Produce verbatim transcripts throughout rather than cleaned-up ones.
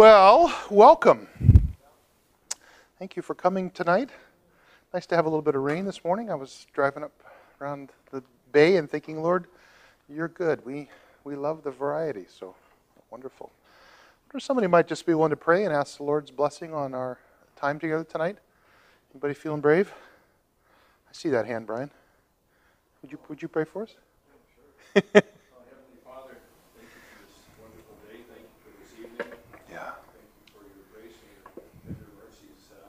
Well, welcome. Thank you for coming tonight. Nice to have a little bit of rain this morning. I was driving up around the bay and thinking, Lord, you're good. We we love the variety, so wonderful. I wonder if somebody might just be willing to pray and ask the Lord's blessing on our time together tonight. Anybody feeling brave? I see that hand, Brian. Would you would you pray for us? Yeah, sure. Heavenly Father, thank you for this wonderful day. Thank you for this evening. Yeah. Thank you for your grace and your tender mercies. Uh,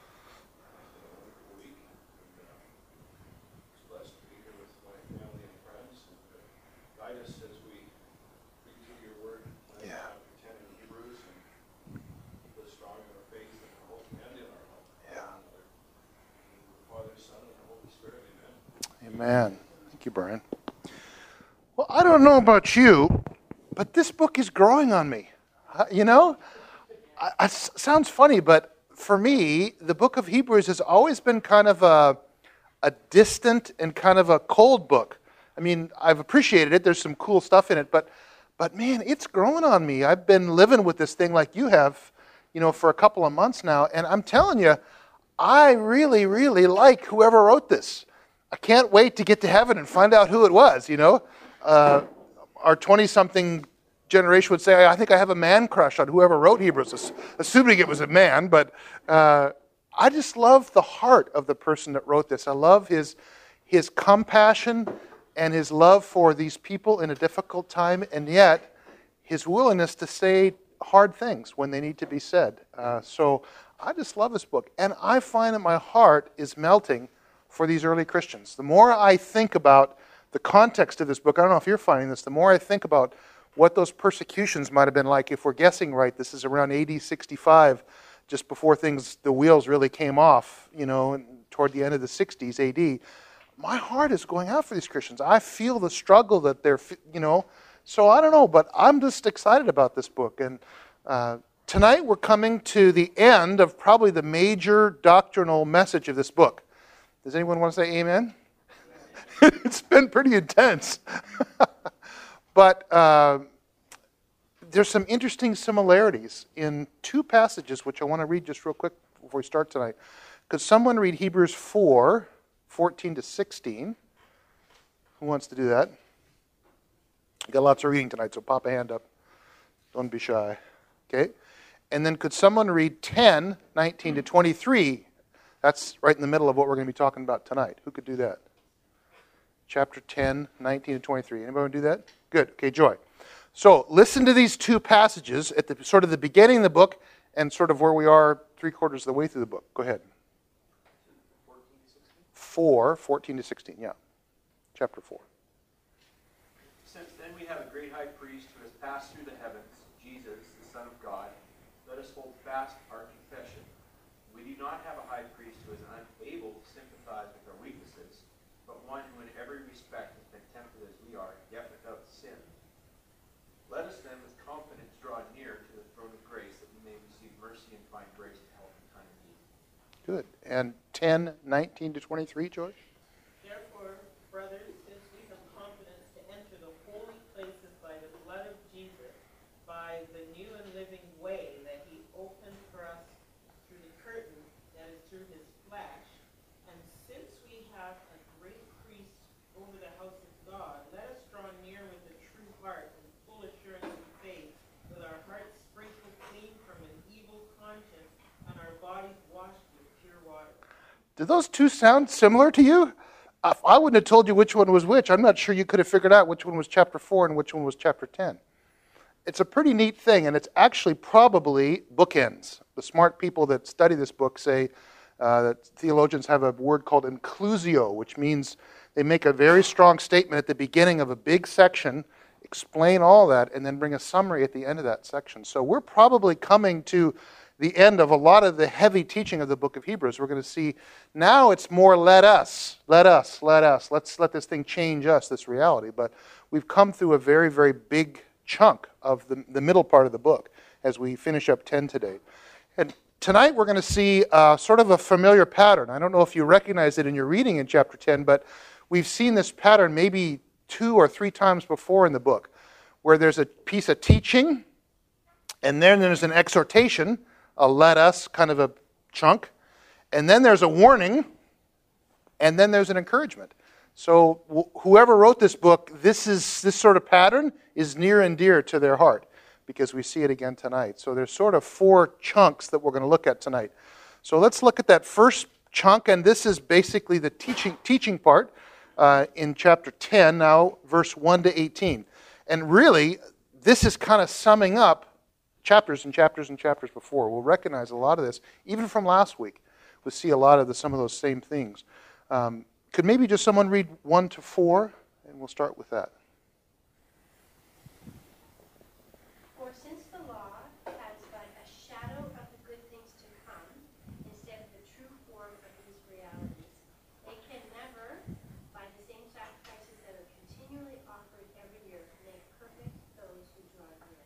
it's been a wonderful week. And, uh, it's blessed to be here with my family and friends. And uh, guide us as we read through your word. Uh, Yeah. Chapter ten in Hebrews, and keep us strong in our faith and our hope and in our hope. Yeah. In the Father, Son, and the Holy Spirit. Amen. Amen. Thank you, Brian. Well, I don't know about you, but this book is growing on me. Uh, you know, I, I, s- sounds funny, but for me, the book of Hebrews has always been kind of a, a distant and kind of a cold book. I mean, I've appreciated it. There's some cool stuff in it, but, but man, it's growing on me. I've been living with this thing like you have, you know, for a couple of months now, and I'm telling you, I really, really like whoever wrote this. I can't wait to get to heaven and find out who it was, you know. Uh, our twenty-something generation would say, I think I have a man crush on whoever wrote Hebrews, assuming it was a man, but uh, I just love the heart of the person that wrote this. I love his, his compassion and his love for these people in a difficult time, and yet his willingness to say hard things when they need to be said. Uh, so I just love this book, and I find that my heart is melting for these early Christians. The more I think about the context of this book, I don't know if you're finding this, the more I think about what those persecutions might have been like. If we're guessing right, this is around A D sixty-five, just before things, the wheels really came off, you know, toward the end of the sixties A D. My heart is going out for these Christians. I feel the struggle that they're, you know, so I don't know, but I'm just excited about this book. And uh, tonight we're coming to the end of probably the major doctrinal message of this book. Does anyone want to say amen? It's been pretty intense. But uh, there's some interesting similarities in two passages, which I want to read just real quick before we start tonight. Could someone read Hebrews four, fourteen to sixteen? Who wants to do that? We got lots of reading tonight, so pop a hand up. Don't be shy. Okay? And then could someone read ten, nineteen to twenty-three? That's right in the middle of what we're going to be talking about tonight. Who could do that? Chapter ten, nineteen to twenty-three. Anybody want to do that? Good. Okay, Joy. So listen to these two passages at the sort of the beginning of the book and sort of where we are three quarters of the way through the book. Go ahead. four, fourteen to sixteen, yeah. Chapter four. Since then we have a great high priest who has passed through the heavens, Jesus, the Son of God. Let us hold fast our confession. We do not have a high priest who is unable to sympathize with our weaknesses, but one who in every respect has been tempted as we are, yet without sin. Let us then with confidence draw near to the throne of grace, that we may receive mercy and find grace to help in time of need. Good. And ten, nineteen to twenty-three, George? Therefore, brothers, since we have confidence to enter the holy places by the blood of Jesus, by the new and living way that he opened for us through the curtain that is through his flesh, and since we have a great priest over the house of God, let us draw near with a true heart and full assurance of faith, with our hearts sprinkled clean from an evil conscience and our bodies washed with pure water. Do those two sound similar to you? If I wouldn't have told you which one was which, I'm not sure you could have figured out which one was chapter four and which one was chapter ten. It's a pretty neat thing, and it's actually probably bookends. The smart people that study this book say uh, that theologians have a word called inclusio, which means they make a very strong statement at the beginning of a big section, explain all that, and then bring a summary at the end of that section. So we're probably coming to the end of a lot of the heavy teaching of the book of Hebrews. We're going to see now it's more let us, let us, let us. Let's let this thing change us, this reality. But we've come through a very, very big chunk of the, the middle part of the book as we finish up ten today. And tonight we're going to see uh, sort of a familiar pattern. I don't know if you recognize it in your reading in chapter ten, but we've seen this pattern maybe two or three times before in the book, where there's a piece of teaching, And then there's an exhortation, a let us kind of a chunk. And then there's a warning. And then there's an encouragement. So wh- whoever wrote this book, this is this sort of pattern is near and dear to their heart because we see it again tonight. So there's sort of four chunks that we're going to look at tonight. So let's look at that first chunk, and this is basically the teaching teaching part uh, in chapter ten, now verse one to eighteen. And really, this is kind of summing up chapters and chapters and chapters before. We'll recognize a lot of this, even from last week. We'll see a lot of the, some of those same things. Um, could maybe just someone read one to four, and we'll start with that. For since the law has but a shadow of the good things to come, instead of the true form of these realities, it can never, by the same sacrifices that are continually offered every year, make perfect those who draw near.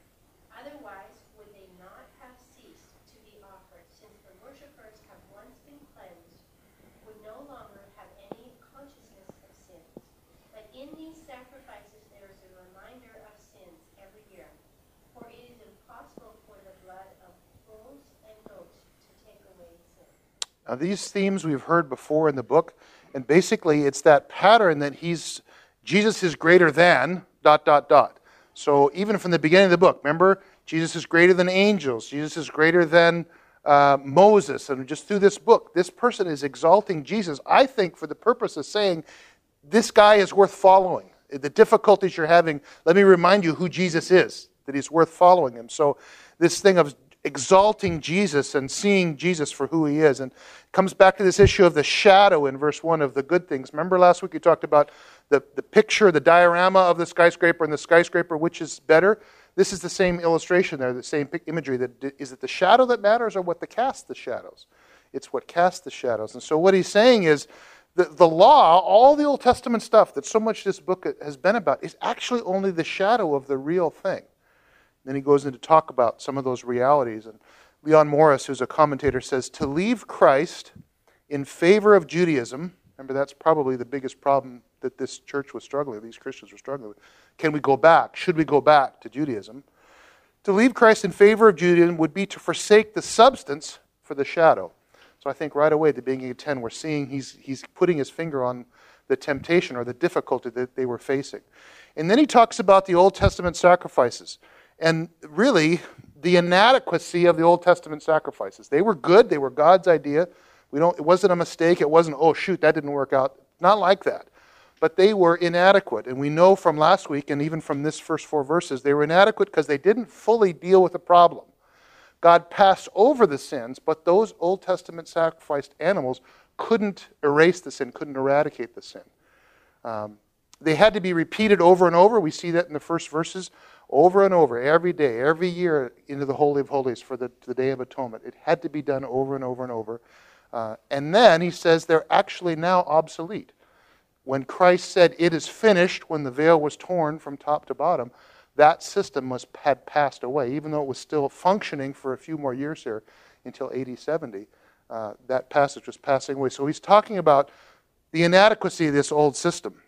Otherwise, would they not have ceased to be offered, since the worshippers have once been cleansed, would no longer have any consciousness of sins. But in these sacrifices there is a reminder of sins every year. For it is impossible for the blood of bulls and goats to take away sin. Now, these themes we've heard before in the book, and basically it's that pattern that he's, Jesus is greater than, dot, dot, dot. So even from the beginning of the book, remember, Jesus is greater than angels, Jesus is greater than uh, Moses, and just through this book, this person is exalting Jesus, I think, for the purpose of saying, this guy is worth following. The difficulties you're having, let me remind you who Jesus is, that he's worth following him. So this thing of exalting Jesus and seeing Jesus for who he is, and comes back to this issue of the shadow in verse one of the good things. Remember last week we talked about the, the picture, the diorama of the skyscraper and the skyscraper, which is better? This is the same illustration there, the same imagery. That is it the shadow that matters or what the casts the shadows? It's what casts the shadows. And so what he's saying is the, the law, all the Old Testament stuff that so much this book has been about, is actually only the shadow of the real thing. Then he goes into talk about some of those realities. And Leon Morris, who's a commentator, says, to leave Christ in favor of Judaism, remember that's probably the biggest problem that this church was struggling with, these Christians were struggling with. Can we go back? Should we go back to Judaism? To leave Christ in favor of Judaism would be to forsake the substance for the shadow. So I think right away at the beginning of ten, we're seeing he's, he's putting his finger on the temptation or the difficulty that they were facing. And then he talks about the Old Testament sacrifices. And really, the inadequacy of the Old Testament sacrifices. They were good. They were God's idea. We don't. It wasn't a mistake. It wasn't, oh, shoot, that didn't work out. Not like that. But they were inadequate. And we know from last week, and even from this first four verses, they were inadequate because they didn't fully deal with the problem. God passed over the sins, but those Old Testament sacrificed animals couldn't erase the sin, couldn't eradicate the sin. Um, they had to be repeated over and over. We see that in the first verses. Over and over, every day, every year into the Holy of Holies for the, the Day of Atonement. It had to be done over and over and over. Uh, and then he says they're actually now obsolete. When Christ said, it is finished, when the veil was torn from top to bottom, that system was had passed away, even though it was still functioning for a few more years here until A D seventy. Uh, that passage was passing away. So he's talking about the inadequacy of this old system.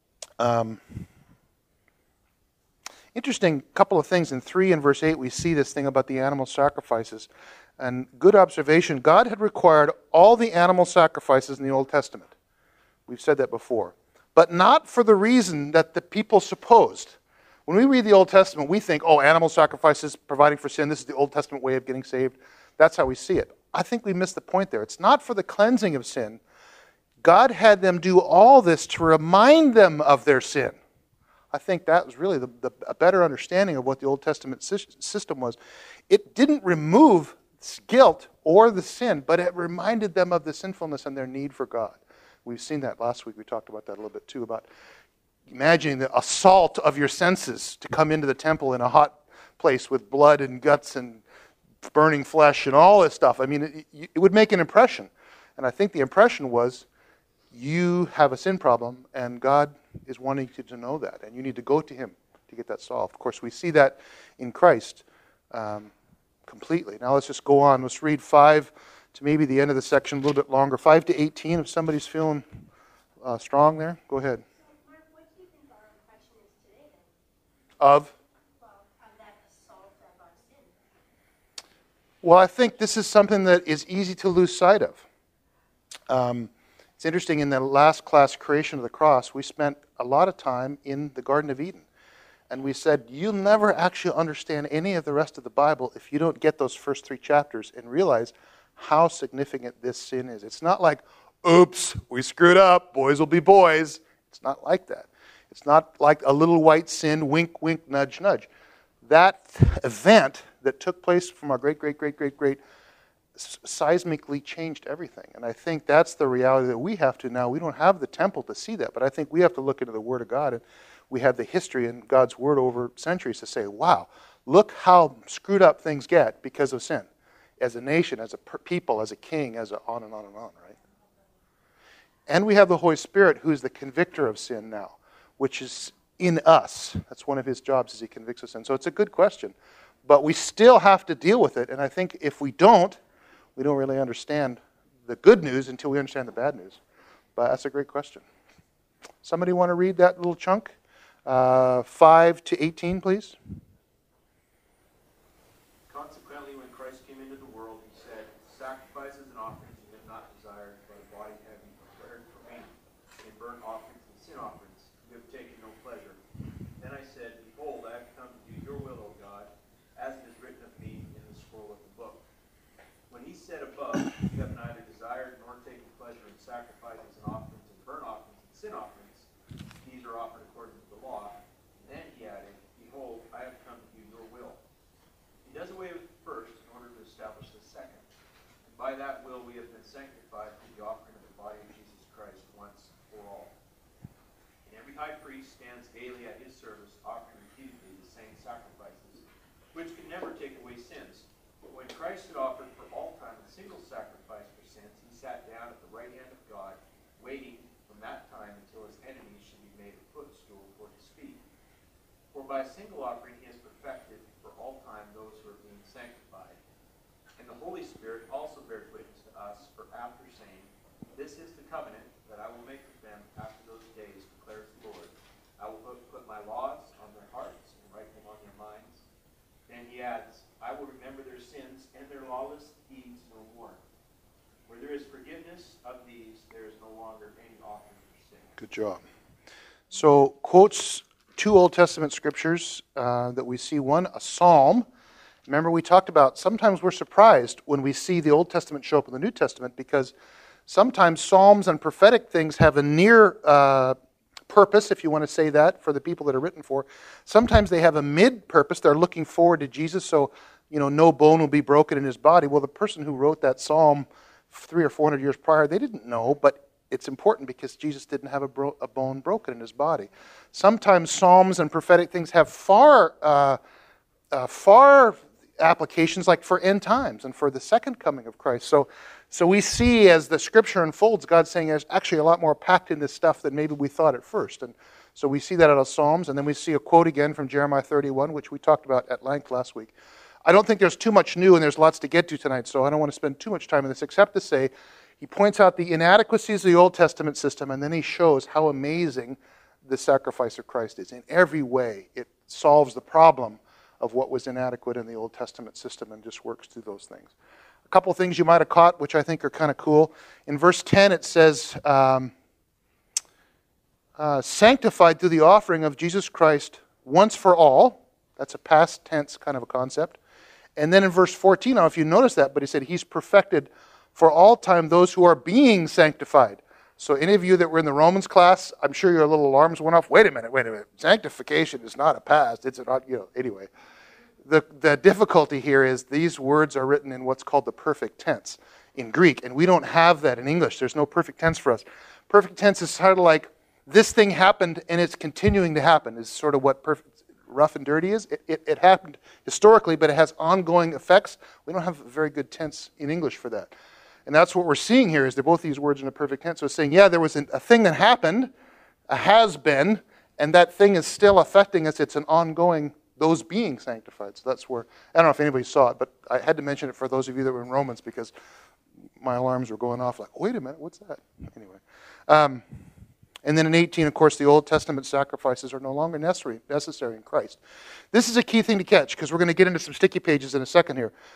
Um... Interesting couple of things. In three and verse eight, we see this thing about the animal sacrifices. And good observation, God had required all the animal sacrifices in the Old Testament. We've said that before. But not for the reason that the people supposed. When we read the Old Testament, we think, oh, animal sacrifices providing for sin, this is the Old Testament way of getting saved. That's how we see it. I think we missed the point there. It's not for the cleansing of sin. God had them do all this to remind them of their sin. I think that was really the, the, a better understanding of what the Old Testament system was. It didn't remove guilt or the sin, but it reminded them of the sinfulness and their need for God. We've seen that last week. We talked about that a little bit too, about imagining the assault of your senses to come into the temple in a hot place with blood and guts and burning flesh and all this stuff. I mean, it, it would make an impression. And I think the impression was, you have a sin problem, and God is wanting you to know that, and you need to go to Him to get that solved. Of course, we see that in Christ um, completely. Now let's just go on. Let's read five to maybe the end of the section, a little bit longer. five to eighteen, if somebody's feeling uh, strong there, go ahead. So, Mark, what do you think our impression is today then? Of? Well, of that assault of our sin. Well, I think this is something that is easy to lose sight of. Um, it's interesting, in the last class, Creation of the Cross, we spent a lot of time in the Garden of Eden. And we said, you'll never actually understand any of the rest of the Bible if you don't get those first three chapters and realize how significant this sin is. It's not like, oops, we screwed up, boys will be boys. It's not like that. It's not like a little white sin, wink, wink, nudge, nudge. That event that took place from our great, great, great, great, great, seismically changed everything. And I think that's the reality that we have to now. We don't have the temple to see that, but I think we have to look into the Word of God, and we have the history in God's Word over centuries to say, wow, look how screwed up things get because of sin. As a nation, as a people, as a king, as a on and on and on, right? And we have the Holy Spirit, who is the convictor of sin now, which is in us. That's one of his jobs, is he convicts us of sin. So it's a good question. But we still have to deal with it. And I think if we don't, we don't really understand the good news until we understand the bad news. But that's a great question. Somebody want to read that little chunk? Uh, five to eighteen, please. Consequently, when Christ came into the world, he said, sacrifices and offerings you have not desired, but a body have you prepared for me. In burnt offerings and sin offerings you have taken no pleasure. Then I said, behold, I have come to do your will, O God, as it is written of me in the scroll of the book. When he said above, you have neither desired nor taken pleasure in sacrifices and offerings and burnt offerings and sin offerings, these are offered according to the law. And then he added, behold, I have come to do your will. He does away with the first in order to establish the second. And by that will we have been sanctified through the offering of the body of Jesus Christ once for all. And every high priest stands daily at his service, offering repeatedly the same sacrifices, which can never take away sins. But when Christ had offered for all time a single sacrifice for sins, he sat down at the right hand of God, waiting from that time until his enemies should be made a footstool for his feet. For by a single offering he has perfected for all time those who are being sanctified. And the Holy Spirit also bears witness to us, for after saying, this is the covenant that I will make with them after those days, declares the Lord. I will put my laws on their hearts and write them on their minds. Then he adds, I will remember their sins and their lawless deeds no more. Where there is forgiveness of these, there is no longer any offering for sin. Good job. So, quotes two Old Testament scriptures uh, that we see. One, a psalm. Remember, we talked about sometimes we're surprised when we see the Old Testament show up in the New Testament, because sometimes psalms and prophetic things have a near uh, purpose, if you want to say that, for the people that are written for. Sometimes they have a mid purpose. They're looking forward to Jesus, so, you know, no bone will be broken in his body. Well, the person who wrote that psalm three or four hundred years prior, they didn't know, but it's important because Jesus didn't have a, bro- a bone broken in his body. Sometimes psalms and prophetic things have far, uh, uh, far applications, like for end times and for the second coming of Christ. So, so we see as the Scripture unfolds, God saying there's actually a lot more packed in this stuff than maybe we thought at first. And so we see that out of Psalms, and then we see a quote again from Jeremiah thirty-one, which we talked about at length last week. I don't think there's too much new, and there's lots to get to tonight, so I don't want to spend too much time on this, except to say he points out the inadequacies of the Old Testament system, and then he shows how amazing the sacrifice of Christ is. In every way, it solves the problem of what was inadequate in the Old Testament system and just works through those things. A couple things you might have caught, which I think are kind of cool. In verse ten, it says, um, uh, sanctified through the offering of Jesus Christ once for all. That's a past tense kind of a concept. And then in verse fourteen, I don't know if you noticed that, but he said he's perfected for all time those who are being sanctified. So any of you that were in the Romans class, I'm sure your little alarms went off. Wait a minute, wait a minute. Sanctification is not a past. It's not, you know, anyway. The, the difficulty here is these words are written in what's called the perfect tense in Greek, and we don't have that in English. There's no perfect tense for us. Perfect tense is sort of like this thing happened and it's continuing to happen, is sort of what perfect, rough and dirty is. It, it, it happened historically, but it has ongoing effects. We don't have a very good tense in English for that. And that's what we're seeing here, is they're both these words in a perfect tense. So it's saying, yeah, there was a thing that happened, a has been, and that thing is still affecting us. It's an ongoing, those being sanctified. So that's where, I don't know if anybody saw it, but I had to mention it for those of you that were in Romans, because my alarms were going off like, wait a minute, what's that? Anyway. Um, and then in eighteen, of course, the Old Testament sacrifices are no longer necessary, necessary in Christ. This is a key thing to catch, because we're going to get into some sticky pages in a second here.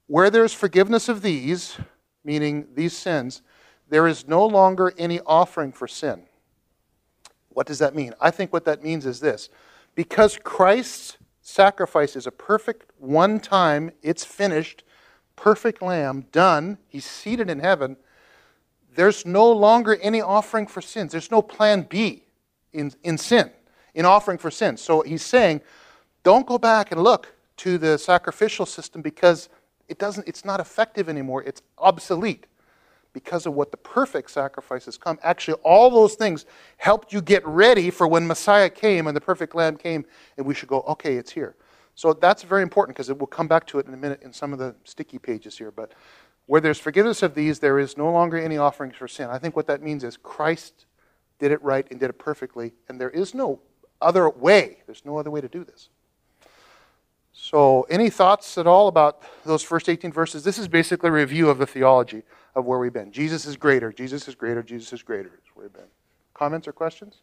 where there's forgiveness of these, meaning these sins, there is no longer any offering for sin. What does that mean? I think what that means is this. Because Christ's sacrifice is a perfect, one time, it's finished, perfect lamb, done, he's seated in heaven, there's no longer any offering for sins. There's no plan B in, in sin, in offering for sin. So he's saying, don't go back and look to the sacrificial system because it doesn't, it's not effective anymore. It's obsolete because of what the perfect sacrifices come. Actually, all those things helped you get ready for when Messiah came and the perfect lamb came, and we should go, okay, it's here. So that's very important because we'll come back to it in a minute in some of the sticky pages here. But where there's forgiveness of these, there is no longer any offerings for sin. I think what that means is Christ did it right and did it perfectly, and there is no other way. There's no other way to do this. So any thoughts at all about those first eighteen verses? This is basically a review of the theology of where we've been. Jesus is greater, Jesus is greater, Jesus is greater is where we've been. Comments or questions?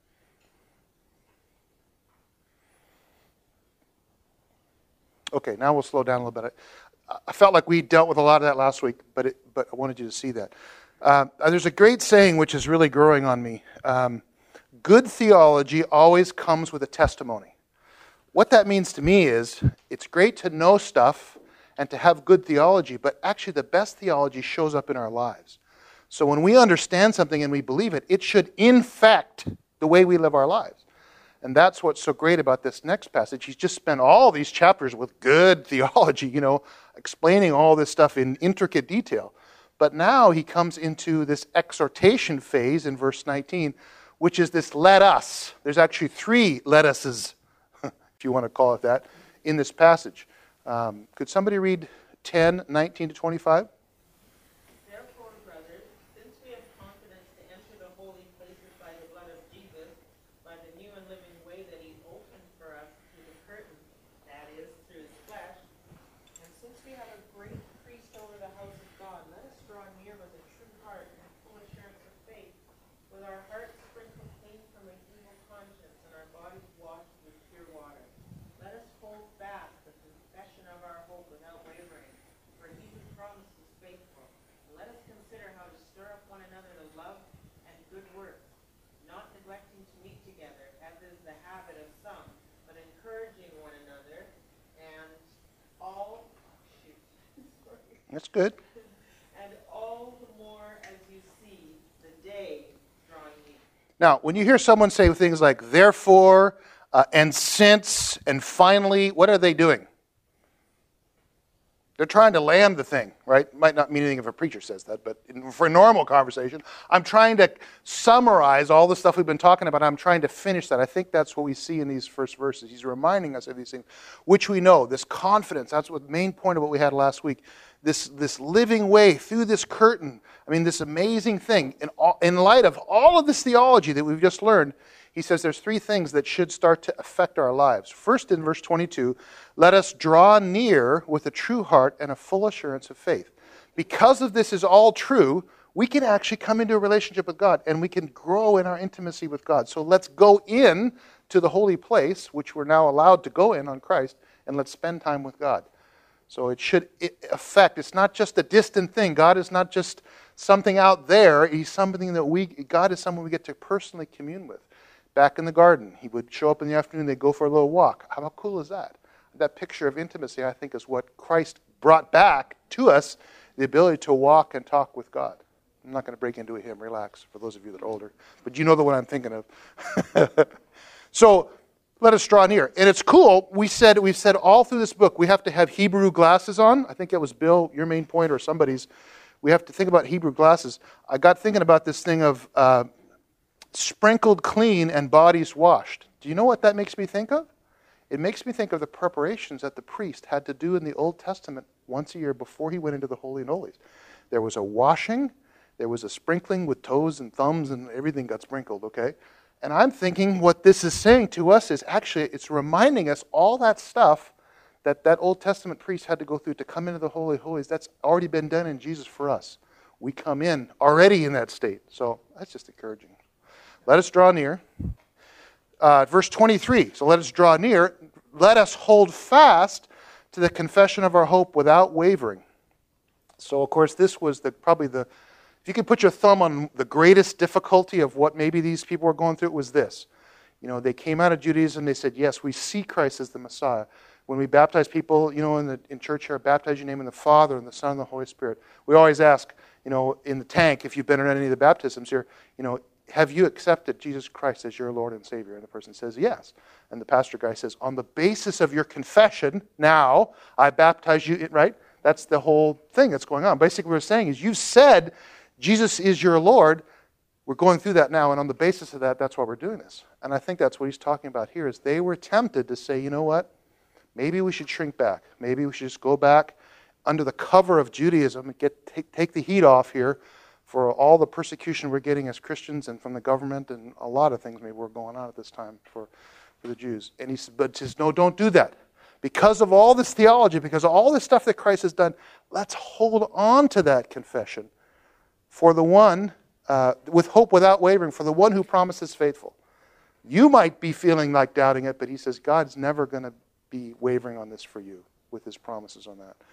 Okay, now we'll slow down a little bit. I felt like we dealt with a lot of that last week, but it, but I wanted you to see that. Uh, there's a great saying which is really growing on me. Um, good theology always comes with a testimony. What that means to me is it's great to know stuff and to have good theology, but actually the best theology shows up in our lives. So when we understand something and we believe it, it should infect the way we live our lives. And that's what's so great about this next passage. He's just spent all these chapters with good theology, you know, explaining all this stuff in intricate detail. But now he comes into this exhortation phase in verse nineteen, which is this let us. There's actually three let us's, if you want to call it that, in this passage. Um, could somebody read ten, nineteen to twenty-five? Therefore, brothers, since we have confidence to enter the holy places by the blood of Jesus, by the new and living way that he opened for us through the curtain, that is, through his flesh, and since we have a great priest over the house of God, let us draw near with a true heart and full assurance of faith, with our hearts sprinkled clean from an evil conscience and our bodies washed with pure water. Let us hold fast the confession of our hope without wavering, for he who promised is faithful. And let us consider how to stir up one another to love and good works, not neglecting to meet together, as is the habit of some, but encouraging one another, and all, shoot, sorry, That's good. and all the more as you see the day drawing near. Now, when you hear someone say things like therefore, uh, and since, and finally, what are they doing? They're trying to land the thing, right? Might not mean anything if a preacher says that, but in, for a normal conversation, I'm trying to summarize all the stuff we've been talking about. I'm trying to finish that. I think that's what we see in these first verses. He's reminding us of these things, which we know, this confidence. That's what the main point of what we had last week. This, this living way through this curtain. I mean, this amazing thing. In, all, in light of all of this theology that we've just learned, he says there's three things that should start to affect our lives. First, in verse twenty-two, let us draw near with a true heart and a full assurance of faith. Because of this is all true, we can actually come into a relationship with God and we can grow in our intimacy with God. So let's go in to the holy place, which we're now allowed to go in on Christ, and let's spend time with God. So it should affect, it's not just a distant thing. God is not just something out there. He's something that we, God is someone we get to personally commune with. Back in the garden, he would show up in the afternoon, they'd go for a little walk. How cool is that? That picture of intimacy, I think, is what Christ brought back to us, the ability to walk and talk with God. I'm not going to break into a hymn, relax, for those of you that are older. But you know the one I'm thinking of. So, let us draw near. And it's cool, we said, we've said all through this book, we have to have Hebrew glasses on. I think that was Bill, your main point, or somebody's. We have to think about Hebrew glasses. I got thinking about this thing of uh, sprinkled clean and bodies washed. Do you know what that makes me think of? It makes me think of the preparations that the priest had to do in the Old Testament once a year before he went into the Holy of Holies. There was a washing, there was a sprinkling with toes and thumbs, and everything got sprinkled, okay? And I'm thinking what this is saying to us is actually, it's reminding us all that stuff that that Old Testament priest had to go through to come into the Holy of Holies. That's already been done in Jesus for us. We come in already in that state. So that's just encouraging. Let us draw near. Uh, verse twenty-three, so let us draw near. Let us hold fast to the confession of our hope without wavering. So, of course, this was the probably the, if you could put your thumb on the greatest difficulty of what maybe these people were going through, it was this. You know, they came out of Judaism, they said, yes, we see Christ as the Messiah. When we baptize people, you know, in the in church here, baptize your name in the Father and the Son and the Holy Spirit. We always ask, you know, in the tank, if you've been in any of the baptisms here, you know, have you accepted Jesus Christ as your Lord and Savior? And the person says, yes. And the pastor guy says, on the basis of your confession, now, I baptize you, right? That's the whole thing that's going on. Basically what we're saying is, you've said Jesus is your Lord. We're going through that now, and on the basis of that, that's why we're doing this. And I think that's what he's talking about here, is they were tempted to say, you know what? Maybe we should shrink back. Maybe we should just go back under the cover of Judaism and get take, take the heat off here for all the persecution we're getting as Christians and from the government and a lot of things maybe were going on at this time for, for the Jews. And he said, but says, no, don't do that. Because of all this theology, because of all this stuff that Christ has done, let's hold on to that confession for the one, uh, with hope without wavering, for the one who promises faithful. You might be feeling like doubting it, but he says God's never going to be wavering on this for you with his promises on that.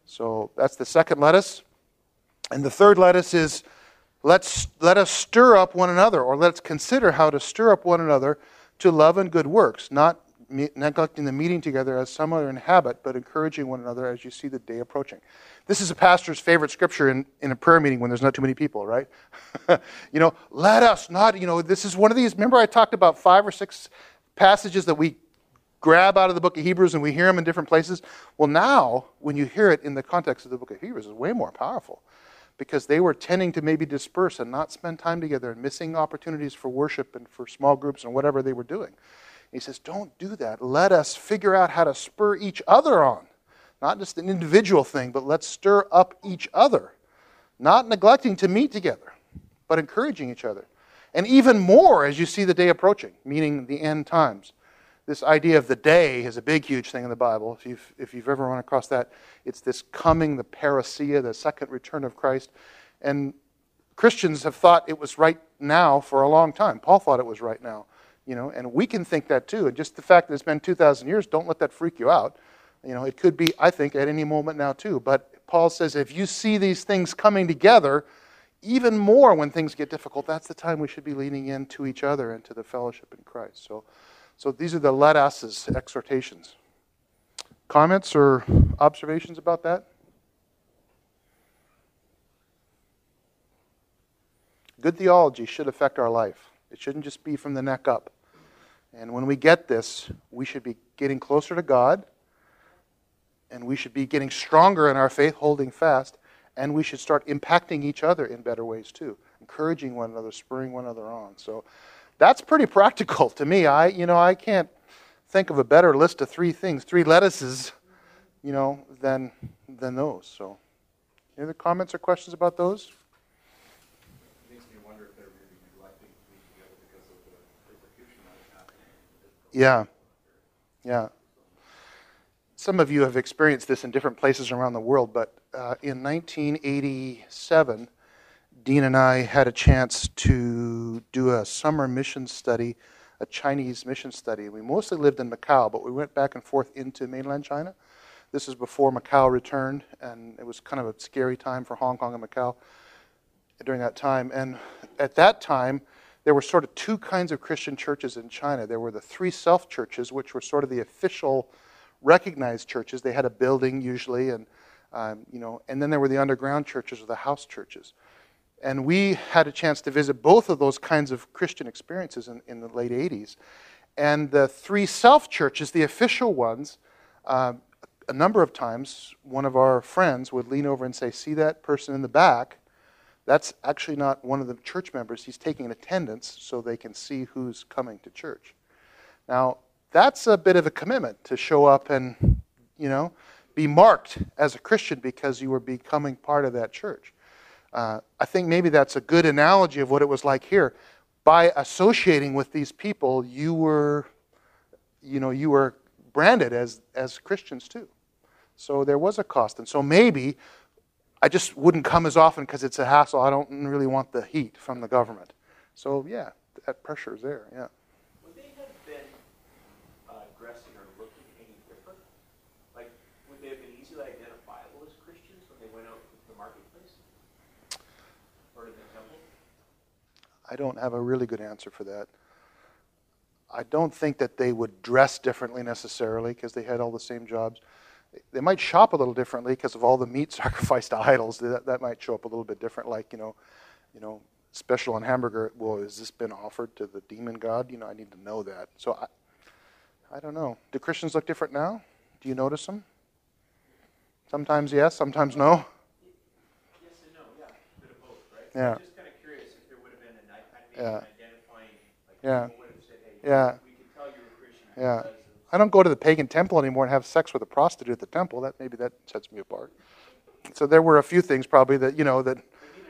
So that's the second lettuce. And the third lettuce is, let's let us stir up one another, or let's consider how to stir up one another to love and good works, not me- neglecting the meeting together as some are in habit, but encouraging one another as you see the day approaching. This is a pastor's favorite scripture in, in a prayer meeting when there's not too many people, right? you know, let us not, you know, this is one of these, remember I talked about five or six passages that we grab out of the book of Hebrews and we hear them in different places. Well, now, when you hear it in the context of the book of Hebrews, it's way more powerful, because they were tending to maybe disperse and not spend time together and missing opportunities for worship and for small groups and whatever they were doing. He says, don't do that. Let us figure out how to spur each other on. Not just an individual thing, but let's stir up each other. Not neglecting to meet together, but encouraging each other. And even more as you see the day approaching, meaning the end times. This idea of the day is a big, huge thing in the Bible. If you've, if you've ever run across that, it's this coming, the parousia, the second return of Christ. And Christians have thought it was right now for a long time. Paul thought it was right now, you know, and we can think that too. And just the fact that it's been two thousand years, don't let that freak you out. You know, it could be, I think, at any moment now too. But Paul says if you see these things coming together, even more when things get difficult, that's the time we should be leaning into each other and to the fellowship in Christ. So. So these are the let us's exhortations. Comments or observations about that? Good theology should affect our life. It shouldn't just be from the neck up. And when we get this, we should be getting closer to God, and we should be getting stronger in our faith, holding fast, and we should start impacting each other in better ways too, encouraging one another, spurring one another on. So that's pretty practical to me. I, you know, I can't think of a better list of three things, three lettuces, you know, than than those. So, any other comments or questions about those? It makes me wonder if they're really neglecting to meet together because of the persecution that is happening. Yeah, yeah. Some of you have experienced this in different places around the world, but uh, in nineteen eighty-seven, Dean and I had a chance to do a summer mission study, a Chinese mission study. We mostly lived in Macau, but we went back and forth into mainland China. This is before Macau returned, and it was kind of a scary time for Hong Kong and Macau during that time. And at that time, there were sort of two kinds of Christian churches in China. There were the three self-churches, which were sort of the official recognized churches. They had a building usually, and um, you know, and then there were the underground churches or the house churches. And we had a chance to visit both of those kinds of Christian experiences in, in the late eighties. And the three self-churches, the official ones, uh, a number of times, one of our friends would lean over and say, see that person in the back? That's actually not one of the church members. He's taking an attendance so they can see who's coming to church. Now, that's a bit of a commitment to show up and, you know, be marked as a Christian because you were becoming part of that church. Uh, I think maybe that's a good analogy of what it was like here. By associating with these people, you were, you know, you were branded as as Christians too. So there was a cost, and so maybe I just wouldn't come as often because it's a hassle. I don't really want the heat from the government. So yeah, that pressure is there. Yeah. Would they have been uh, dressing or looking any different? Like when I don't have a really good answer for that. I don't think that they would dress differently necessarily because they had all the same jobs. They might shop a little differently because of all the meat sacrificed to idols. That, that might show up a little bit different, like, you know, you know, special on hamburger. Well, has this been offered to the demon god? You know, I need to know that. So I, I don't know. Do Christians look different now? Do you notice them? Sometimes yes, sometimes no. Yes and no, yeah. A bit of both, right? Yeah. I'm just kind of curious if there would have been a, maybe Yeah. an identifying, like Yeah. people would have said, hey, Yeah. we can tell you're a Christian Yeah. because of... I don't go to the pagan temple anymore and have sex with a prostitute at the temple. That maybe that sets me apart. So there were a few things probably that, you know, that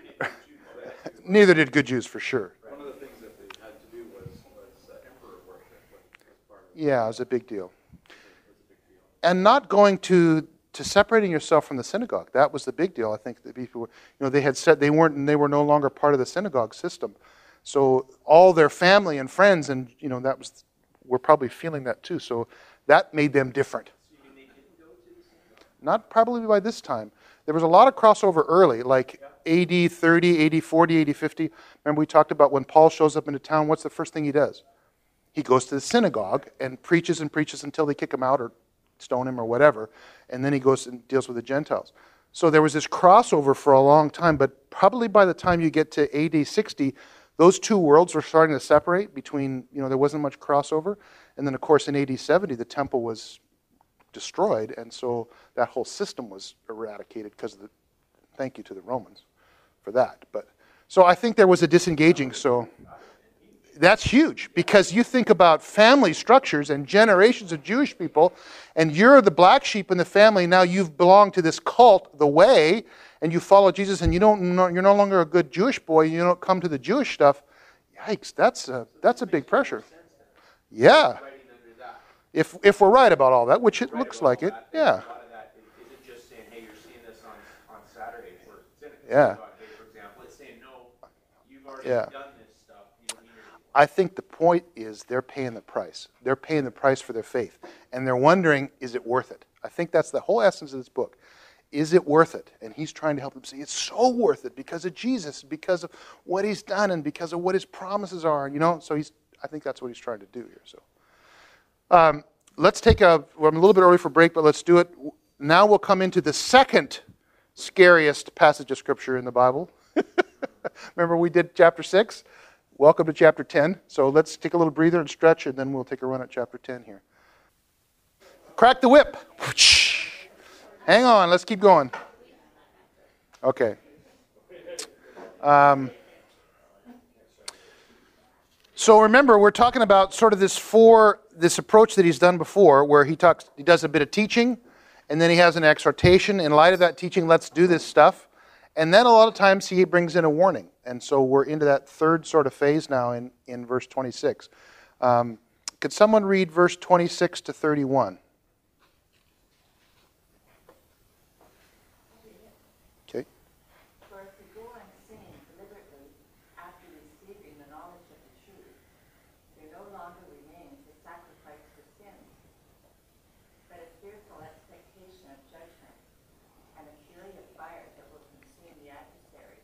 neither did good Jews for sure. One of the things that they had to do was, was uh, emperor worship. Was part of it. Yeah, it was a big deal. It was a big deal. And not going to to separating yourself from the synagogue. That was the big deal. I think that people were, you know, they had said they weren't they were no longer part of the synagogue system. So all their family and friends and, you know, that was were probably feeling that too. So that made them different. So you mean they didn't go to the synagogue? Not probably by this time. There was a lot of crossover early, like A D thirty, A D forty, A D fifty. Remember we talked about when Paul shows up into town, what's the first thing he does? He goes to the synagogue and preaches and preaches until they kick him out or stone him or whatever. And then he goes and deals with the Gentiles. So there was this crossover for a long time, but probably by the time you get to A D sixty, those two worlds were starting to separate between, you know, there wasn't much crossover. And then, of course, in A D seventy, the temple was destroyed, and so that whole system was eradicated because of the, thank you to the Romans for that. But so I think there was a disengaging, so that's huge, because you think about family structures and generations of Jewish people, and you're the black sheep in the family, now you've belonged to this cult, the Way, and you follow Jesus, and you don't know, you're no longer a good Jewish boy, you don't come to the Jewish stuff. Yikes, that's a, that's a big pressure. Yeah. If if we're right about all that, which it looks like it, yeah. A lot of that isn't just saying, hey, you're seeing this on, on Saturday for synagogue, Yeah. for example. It's saying, no, you've already Yeah. done this stuff. You don't need to... I think the point is they're paying the price. They're paying the price for their faith. And they're wondering, is it worth it? I think that's the whole essence of this book. Is it worth it? And he's trying to help them see it's so worth it because of Jesus, because of what he's done, and because of what his promises are. You know, so he's. I think that's what he's trying to do here. So, um, let's take a. Well, I'm a little bit early for break, but let's do it now. We'll come into the second scariest passage of Scripture in the Bible. Remember, we did chapter six. Welcome to chapter ten. So let's take a little breather and stretch, and then we'll take a run at chapter ten here. Crack the whip. Hang on, let's keep going. Okay. Um, so remember, we're talking about sort of this four, this approach that he's done before, where he talks, he does a bit of teaching, and then he has an exhortation. In light of that teaching, let's do this stuff. And then a lot of times he brings in a warning. And so we're into that third sort of phase now in, in verse twenty-six. Um, could someone read verse twenty-six to thirty-one? Okay. For if we go on sinning deliberately after receiving the knowledge of the truth, there no longer remains a sacrifice for sins, but a fearful expectation of judgment and a fury of fire that will consume the adversary.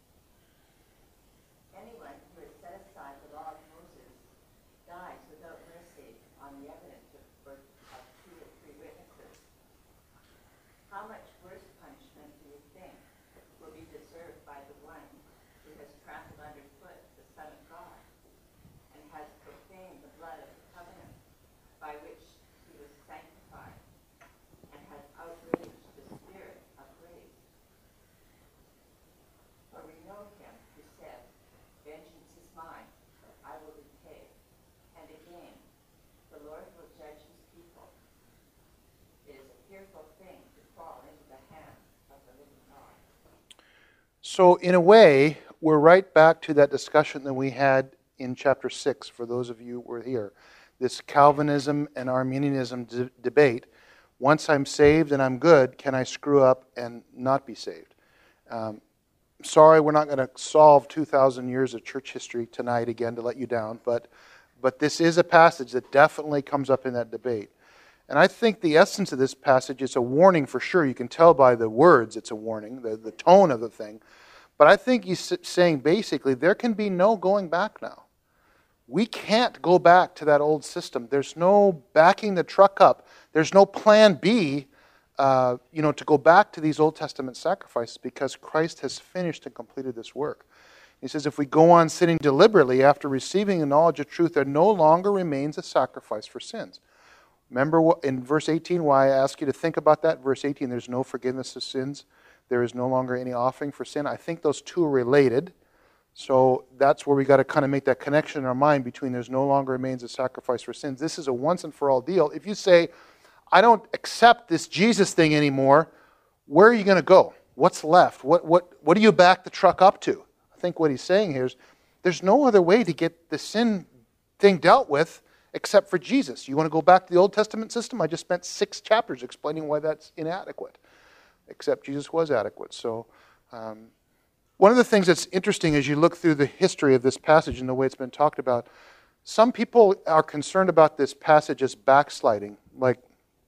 Anyone who has set aside the law of Moses dies without mercy on the evidence of, of two or three witnesses. How much worse punishment do you think will be deserved by the one who has trampled underfoot the Son of God and has profaned the blood of the covenant by which he was sanctified and has outraged the Spirit of grace? For we know him who said, "Vengeance is mine, I will repay." And again, the Lord will judge his people. It is a fearful thing to fall into the hand of the living God. So in a way, we're right back to that discussion that we had in chapter six, for those of you who were here. This Calvinism and Arminianism d- debate. Once I'm saved and I'm good, can I screw up and not be saved? Um, sorry, we're not going to solve two thousand years of church history tonight again to let you down, but but this is a passage that definitely comes up in that debate. And I think the essence of this passage is a warning for sure. You can tell by the words it's a warning, the, the tone of the thing. But I think he's saying basically there can be no going back now. We can't go back to that old system. There's no backing the truck up. There's no plan B, uh, you know, to go back to these Old Testament sacrifices because Christ has finished and completed this work. He says, if we go on sinning deliberately after receiving the knowledge of truth, there no longer remains a sacrifice for sins. Remember what, in verse eighteen, why I ask you to think about that? Verse eighteen, there's no forgiveness of sins. There is no longer any offering for sin. I think those two are related. So that's where we got to kind of make that connection in our mind between there's no longer remains a sacrifice for sins. This is a once and for all deal. If you say, I don't accept this Jesus thing anymore, where are you going to go? What's left? What, what, what do you back the truck up to? I think what he's saying here is there's no other way to get the sin thing dealt with except for Jesus. You want to go back to the Old Testament system? I just spent six chapters explaining why that's inadequate, except Jesus was adequate. So um, one of the things that's interesting as you look through the history of this passage and the way it's been talked about, some people are concerned about this passage as backsliding. Like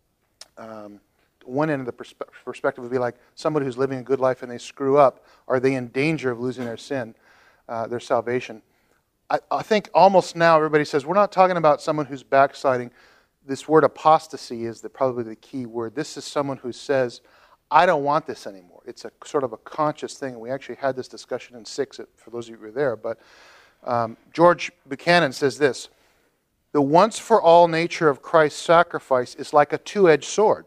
um, one end of the perspe- perspective would be like somebody who's living a good life and they screw up. Are they in danger of losing their sin, uh, their salvation? I, I think almost now everybody says, we're not talking about someone who's backsliding. This word apostasy is the, probably the key word. This is someone who says, I don't want this anymore. It's a sort of a conscious thing. And we actually had this discussion in six, for those of you who were there. But um, George Buchanan says this, the once-for-all nature of Christ's sacrifice is like a two-edged sword.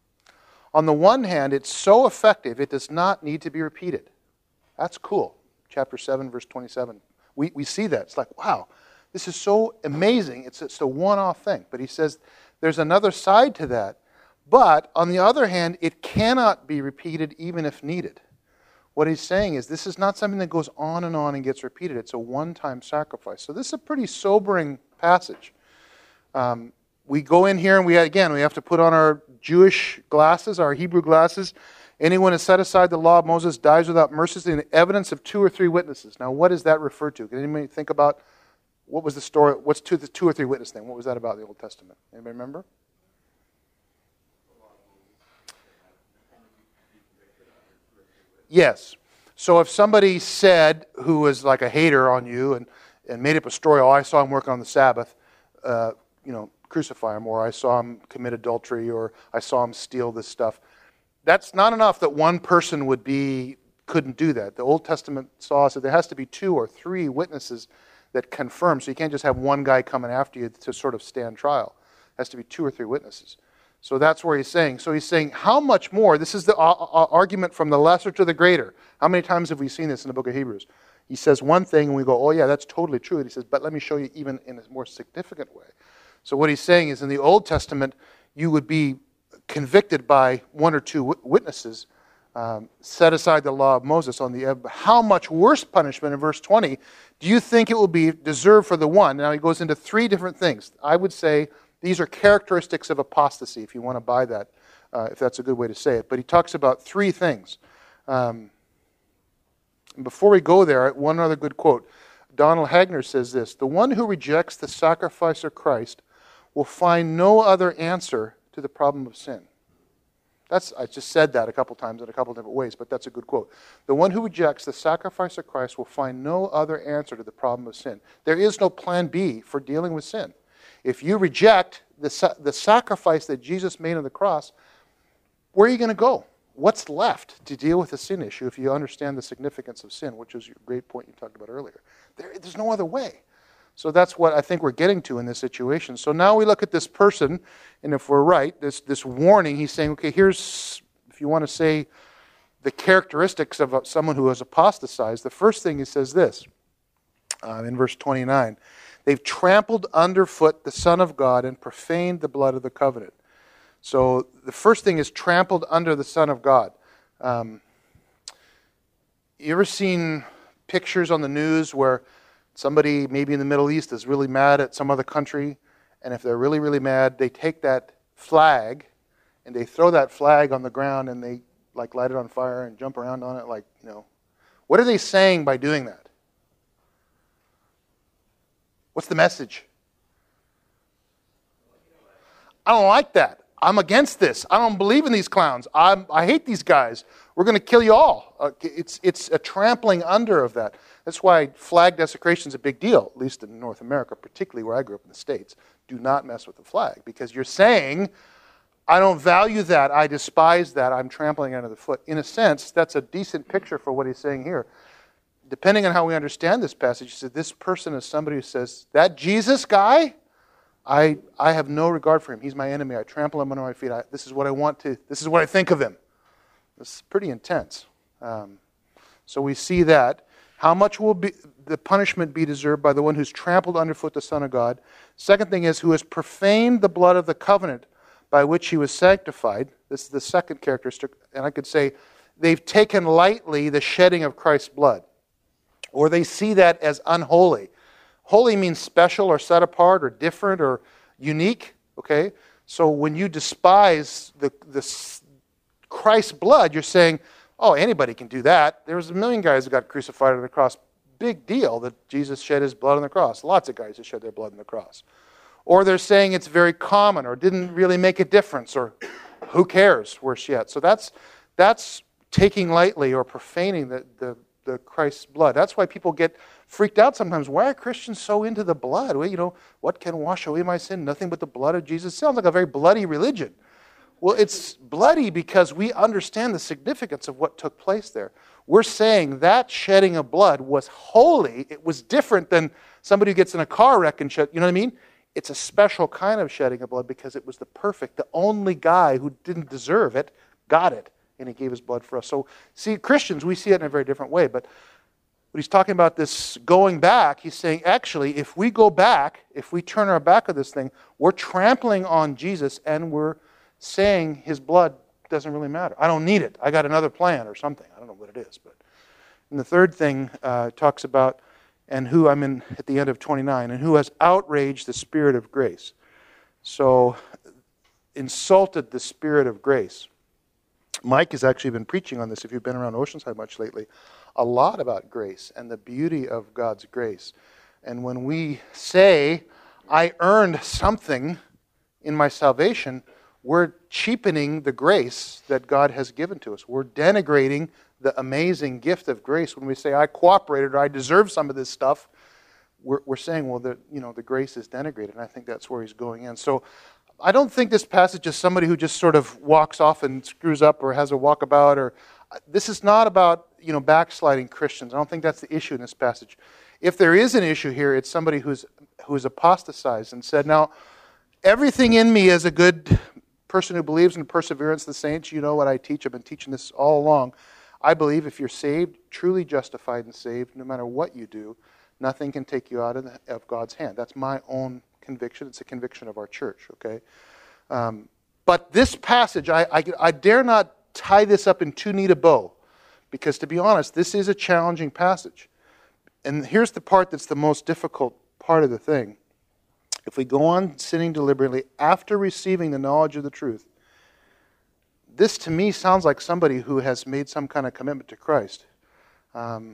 On the one hand, it's so effective, it does not need to be repeated. That's cool. Chapter seven, verse twenty-seven. We, we see that. It's like, wow, this is so amazing. It's, it's a one-off thing. But he says there's another side to that. But, on the other hand, it cannot be repeated even if needed. What he's saying is this is not something that goes on and on and gets repeated. It's a one-time sacrifice. So this is a pretty sobering passage. Um, we go in here and we, again, we have to put on our Jewish glasses, our Hebrew glasses. Anyone who set aside the law of Moses dies without mercy in the evidence of two or three witnesses. Now, what does that refer to? Can anybody think about what was the story? What's two, the two or three witness thing? What was that about in the Old Testament? Anybody remember? Yes. So if somebody said, who was like a hater on you and, and made up a story, oh, I saw him working on the Sabbath, uh, you know, crucify him, or I saw him commit adultery, or I saw him steal this stuff. That's not enough that one person would be, couldn't do that. The Old Testament saw us that there has to be two or three witnesses that confirm. So you can't just have one guy coming after you to sort of stand trial. It has to be two or three witnesses. So that's where he's saying. So he's saying, how much more? This is the uh, argument from the lesser to the greater. How many times have we seen this in the book of Hebrews? He says one thing and we go, oh yeah, that's totally true. And he says, but let me show you even in a more significant way. So what he's saying is in the Old Testament, you would be convicted by one or two witnesses, um, set aside the law of Moses on the how much worse punishment in verse twenty do you think it will be deserved for the one? Now he goes into three different things. I would say these are characteristics of apostasy, if you want to buy that, uh, if that's a good way to say it. But he talks about three things. Um, before we go there, one other good quote. Donald Hagner says this, the one who rejects the sacrifice of Christ will find no other answer to the problem of sin. That's, I just said that a couple times in a couple different ways, but that's a good quote. The one who rejects the sacrifice of Christ will find no other answer to the problem of sin. There is no plan B for dealing with sin. If you reject the, the sacrifice that Jesus made on the cross, where are you going to go? What's left to deal with the sin issue if you understand the significance of sin, which is a great point you talked about earlier? There, there's no other way. So that's what I think we're getting to in this situation. So now we look at this person, and if we're right, this, this warning, he's saying, okay, here's, if you want to say the characteristics of someone who has apostatized, the first thing he says this, uh, in verse twenty-nine, they've trampled underfoot the Son of God and profaned the blood of the covenant. So the first thing is trampled under the Son of God. Um, you ever seen pictures on the news where somebody maybe in the Middle East is really mad at some other country, and if they're really, really mad, they take that flag and they throw that flag on the ground and they like light it on fire and jump around on it like, you know. What are they saying by doing that? What's the message? I don't like that. I'm against this. I don't believe in these clowns. I'm, I hate these guys. We're going to kill you all. Uh, it's, it's a trampling under of that. That's why flag desecration is a big deal, at least in North America, particularly where I grew up in the States. Do not mess with the flag, because you're saying, I don't value that. I despise that. I'm trampling under the foot. In a sense, that's a decent picture for what he's saying here. Depending on how we understand this passage, he said this person is somebody who says, that Jesus guy, I I have no regard for him. He's my enemy. I trample him under my feet. I, this is what I want to, this is what I think of him. It's pretty intense. Um, so we see that. How much will be the punishment be deserved by the one who's trampled underfoot the Son of God? Second thing is, who has profaned the blood of the covenant by which he was sanctified. This is the second characteristic. And I could say, they've taken lightly the shedding of Christ's blood. Or they see that as unholy. Holy means special or set apart or different or unique. Okay? So when you despise the, the Christ's blood, you're saying, oh, anybody can do that. There was a million guys who got crucified on the cross. Big deal that Jesus shed his blood on the cross. Lots of guys who shed their blood on the cross. Or they're saying it's very common or didn't really make a difference or who cares, worse yet. So that's that's taking lightly or profaning the, the, the Christ's blood. That's why people get freaked out sometimes. Why are Christians so into the blood? Well, you know, what can wash away my sin? Nothing but the blood of Jesus. Sounds like a very bloody religion. Well, it's bloody because we understand the significance of what took place there. We're saying that shedding of blood was holy. It was different than somebody who gets in a car wreck and shed, you know what I mean? It's a special kind of shedding of blood because it was the perfect, the only guy who didn't deserve it, got it, and he gave his blood for us. So, see, Christians, we see it in a very different way. But when he's talking about this going back, he's saying, actually, if we go back, if we turn our back on this thing, we're trampling on Jesus and we're saying his blood doesn't really matter. I don't need it. I got another plan or something. I don't know what it is. But and the third thing uh, talks about, and who, I'm in at the end of twenty-nine, and who has outraged the Spirit of grace. So, insulted the Spirit of grace. Mike has actually been preaching on this, if you've been around Oceanside much lately, a lot about grace and the beauty of God's grace. And when we say, I earned something in my salvation, we're cheapening the grace that God has given to us. We're denigrating the amazing gift of grace when we say, I cooperated or I deserve some of this stuff. We're, we're saying, well, the, you know, the grace is denigrated. And I think that's where he's going in. So I don't think this passage is somebody who just sort of walks off and screws up or has a walkabout. Or this is not about, you know, backsliding Christians. I don't think that's the issue in this passage. If there is an issue here, it's somebody who's who's apostatized and said, now, everything in me is a good person who believes in perseverance of the saints. You know what I teach. I've been teaching this all along. I believe if you're saved, truly justified and saved, no matter what you do, nothing can take you out of, the, of God's hand. That's my own conviction. It's a conviction of our church, okay? Um, but this passage, I, I, I dare not tie this up in too neat a bow, because to be honest, this is a challenging passage. And here's the part that's the most difficult part of the thing. If we go on sinning deliberately after receiving the knowledge of the truth, this to me sounds like somebody who has made some kind of commitment to Christ. Um,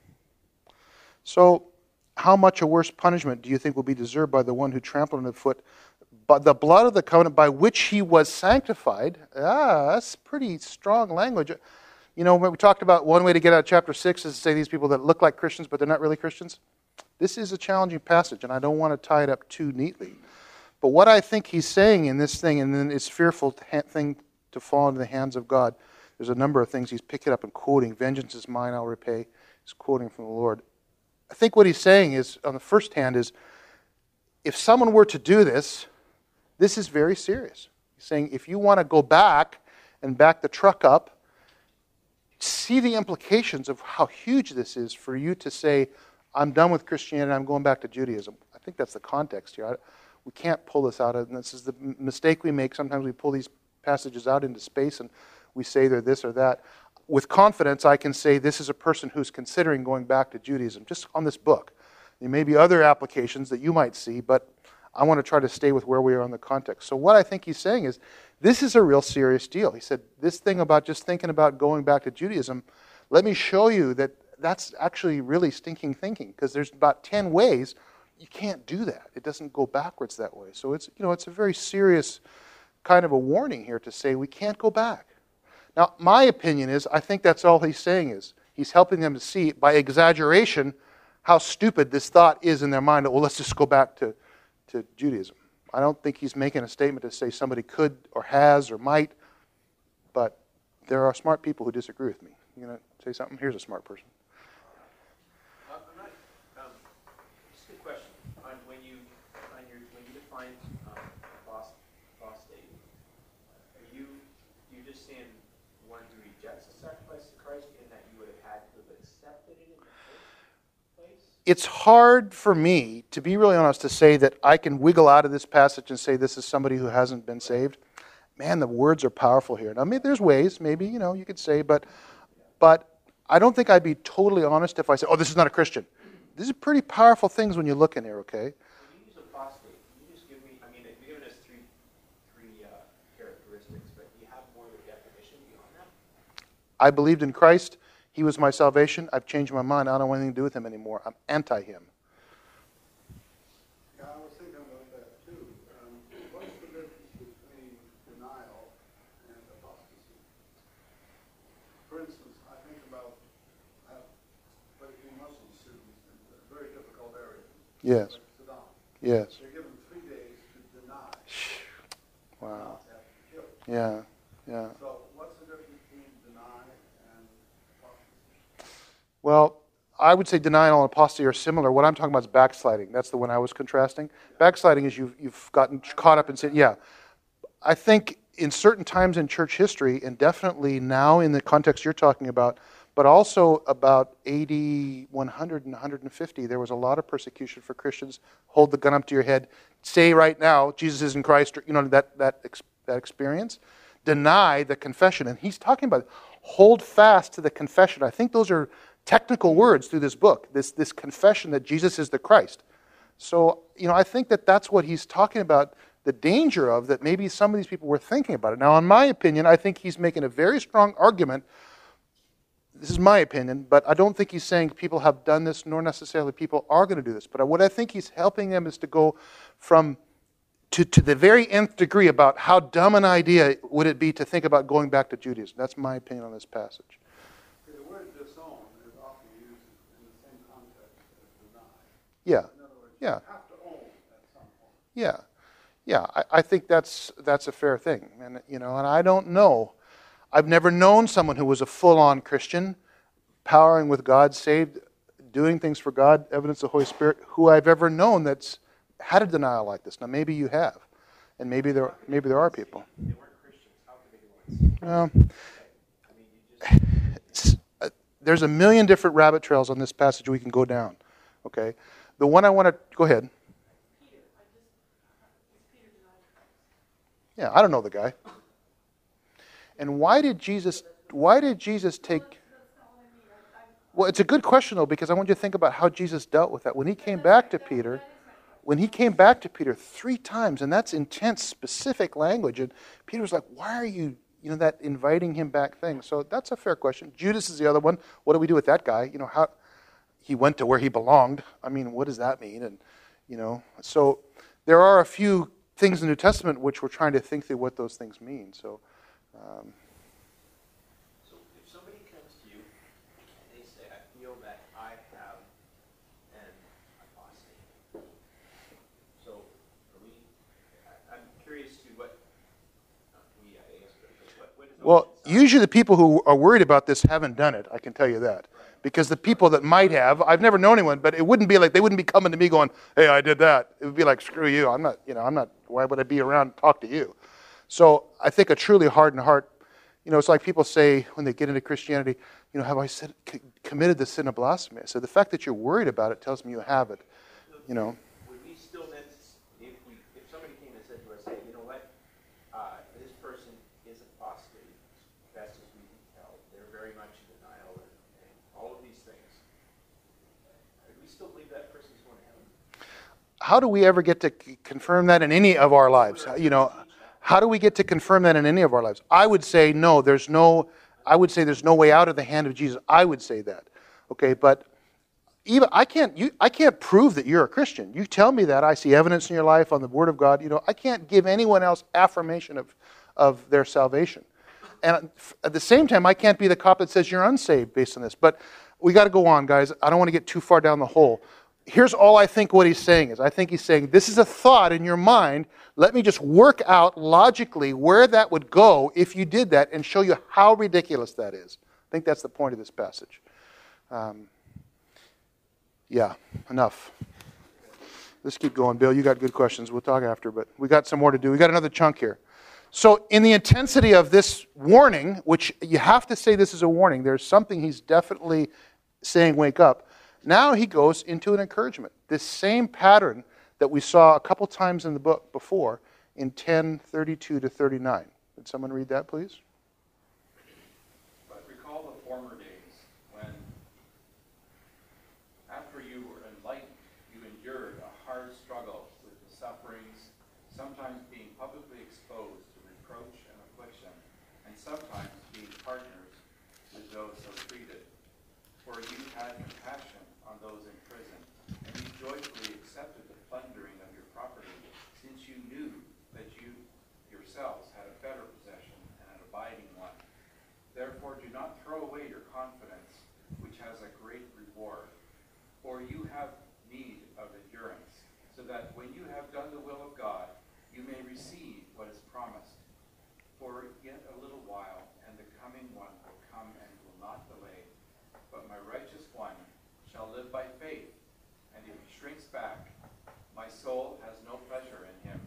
so, how much a worse punishment do you think will be deserved by the one who trampled underfoot but the blood of the covenant by which he was sanctified? Ah, that's pretty strong language. You know, when we talked about one way to get out of chapter six is to say these people that look like Christians but they're not really Christians. This is a challenging passage, and I don't want to tie it up too neatly. But what I think he's saying in this thing, and then it's fearful thing to fall into the hands of God, there's a number of things he's picking up and quoting. Vengeance is mine, I'll repay. He's quoting from the Lord. I think what he's saying is, on the first hand, is if someone were to do this, this is very serious. He's saying if you want to go back and back the truck up, see the implications of how huge this is for you to say, I'm done with Christianity, I'm going back to Judaism. I think that's the context here. I, we can't pull this out of, and this is the mistake we make. Sometimes we pull these passages out into space and we say they're this or that. With confidence, I can say this is a person who's considering going back to Judaism, just on this book. There may be other applications that you might see, but I want to try to stay with where we are in the context. So what I think he's saying is, this is a real serious deal. He said, this thing about just thinking about going back to Judaism, let me show you that that's actually really stinking thinking, because there's about ten ways you can't do that. It doesn't go backwards that way. So it's, you know, it's a very serious kind of a warning here to say we can't go back. Now, my opinion is, I think that's all he's saying is, he's helping them to see, by exaggeration, how stupid this thought is in their mind that, well, let's just go back to, to Judaism. I don't think he's making a statement to say somebody could or has or might, but there are smart people who disagree with me. You going to say something? Here's a smart person. Uh, I'm not, um, just a question. On when you, on your, when you define um, apost- apostate, are you, you just saying one who rejects the sacrifice of Christ and that you would have had to have accepted it in the first place? It's hard for me, to be really honest, to say that I can wiggle out of this passage and say this is somebody who hasn't been saved. Man, the words are powerful here. Now, maybe there's ways, maybe, you know, you could say, but but I don't think I'd be totally honest if I said, oh, this is not a Christian. These are pretty powerful things when you look in here, okay? When you use apostate, can you just give me, I mean, you've given us three, three uh, characteristics, but do you have more of a definition beyond that? I believed in Christ. He was my salvation. I've changed my mind. I don't want anything to do with him anymore. I'm anti-him. Yeah, I was thinking about that too. Um, what's the difference between denial and apostasy? For instance, I think about uh, in Muslim students in a very difficult area, Yes. like Saddam. Yes. They're given three days to deny. Wow. Not have to kill. Yeah. Yeah. So what's the difference between deny and apostasy? Well, I would say denial and apostasy are similar. What I'm talking about is backsliding. That's the one I was contrasting. Backsliding is you've, you've gotten caught up in sin. Yeah. I think in certain times in church history, and definitely now in the context you're talking about, but also about A D one hundred and one hundred fifty, there was a lot of persecution for Christians. Hold the gun up to your head. Say right now, Jesus is in Christ. You know, that, that, that experience. Deny the confession. And he's talking about hold fast to the confession. I think those are technical words through this book, this, this confession that Jesus is the Christ. So, you know, I think that that's what he's talking about, the danger of, that maybe some of these people were thinking about it. Now, in my opinion, I think he's making a very strong argument. This is my opinion, but I don't think he's saying people have done this, nor necessarily people are going to do this. But what I think he's helping them is to go from to, to the very nth degree about how dumb an idea would it be to think about going back to Judaism. That's my opinion on this passage. Okay, the word disown is often used in the same context as deny. Yeah, In other words, yeah, you have to own at some point. yeah, yeah. I, I think that's that's a fair thing, and you know, and I don't know. I've never known someone who was a full-on Christian, powering with God, saved, doing things for God, evidence of the Holy Spirit, who I've ever known that's had a denial like this. Now, maybe you have, and maybe there maybe there are people. They weren't Christians. How could they be ones? Well, I mean, you just... it's- uh, there's a million different rabbit trails on this passage we can go down. Okay, the one I want to go ahead. Yeah, I don't know the guy. And why did Jesus? Why did Jesus take? Well, it's a good question though, because I want you to think about how Jesus dealt with that when he came back to Peter. When he came back to Peter three times, and that's intense, specific language, and Peter was like, "Why are you, you know, that inviting him back thing?" So that's a fair question. Judas is the other one. What do we do with that guy? You know, how he went to where he belonged. I mean, what does that mean? And you know, so there are a few things in the New Testament which we're trying to think through what those things mean. So. Um, So if somebody comes to you and they say, I feel that I have an apostate. So are we, I- I'm curious to what, not we, I guess, but what, what is the Well, inside? usually the people who are worried about this haven't done it, I can tell you that. Because the people that might have, I've never known anyone, but it wouldn't be like, they wouldn't be coming to me going, hey, I did that. It would be like, screw you, I'm not, you know, I'm not, why would I be around and talk to you? So I think a truly hardened heart, you know, it's like people say when they get into Christianity, you know, have I said, c- committed the sin of blasphemy? So the fact that you're worried about it tells me you have it, you know. Would we still then, if we, if somebody came and said to us, hey, you know what, uh, this person is apostate, best as we can tell, they're very much in denial and, and all of these things, could we still believe that person's going to heaven? How do we ever get to c- confirm that in any of our lives? You know, how do we get to confirm that in any of our lives? I would say no, there's no, I would say there's no way out of the hand of Jesus. I would say that. Okay, but even I can't you I can't prove that you're a Christian. You tell me that, I see evidence in your life on the Word of God. You know, I can't give anyone else affirmation of, of their salvation. And at the same time, I can't be the cop that says you're unsaved based on this. But we got to go on, guys. I don't want to get too far down the hole. Here's all I think what he's saying is. I think he's saying, this is a thought in your mind. Let me just work out logically where that would go if you did that and show you how ridiculous that is. I think that's the point of this passage. Um, yeah, enough. Let's keep going. Bill, you got good questions. We'll talk after, but we got some more to do. We got another chunk here. So in the intensity of this warning, which you have to say this is a warning, there's something he's definitely saying, wake up. Now he goes into an encouragement. This same pattern that we saw a couple times in the book before in ten thirty-two to thirty-nine. Would someone read that, please? But recall the former days when, after you were enlightened, you endured a hard struggle with the sufferings, sometimes being publicly exposed to reproach and affliction, and sometimes being partners with those so treated. For you had compassion on those in prison, and you joyfully accepted the plundering of your property, since you knew that you yourselves had a better possession and an abiding one. Therefore do not throw away your confidence, which has a great reward. For you have need of endurance, so that when you have done the will of God, you may receive what is promised. For yet a little while, and the coming one will come and will not delay. But my righteous one shall live by faith, and if he shrinks back, my soul has no pleasure in him.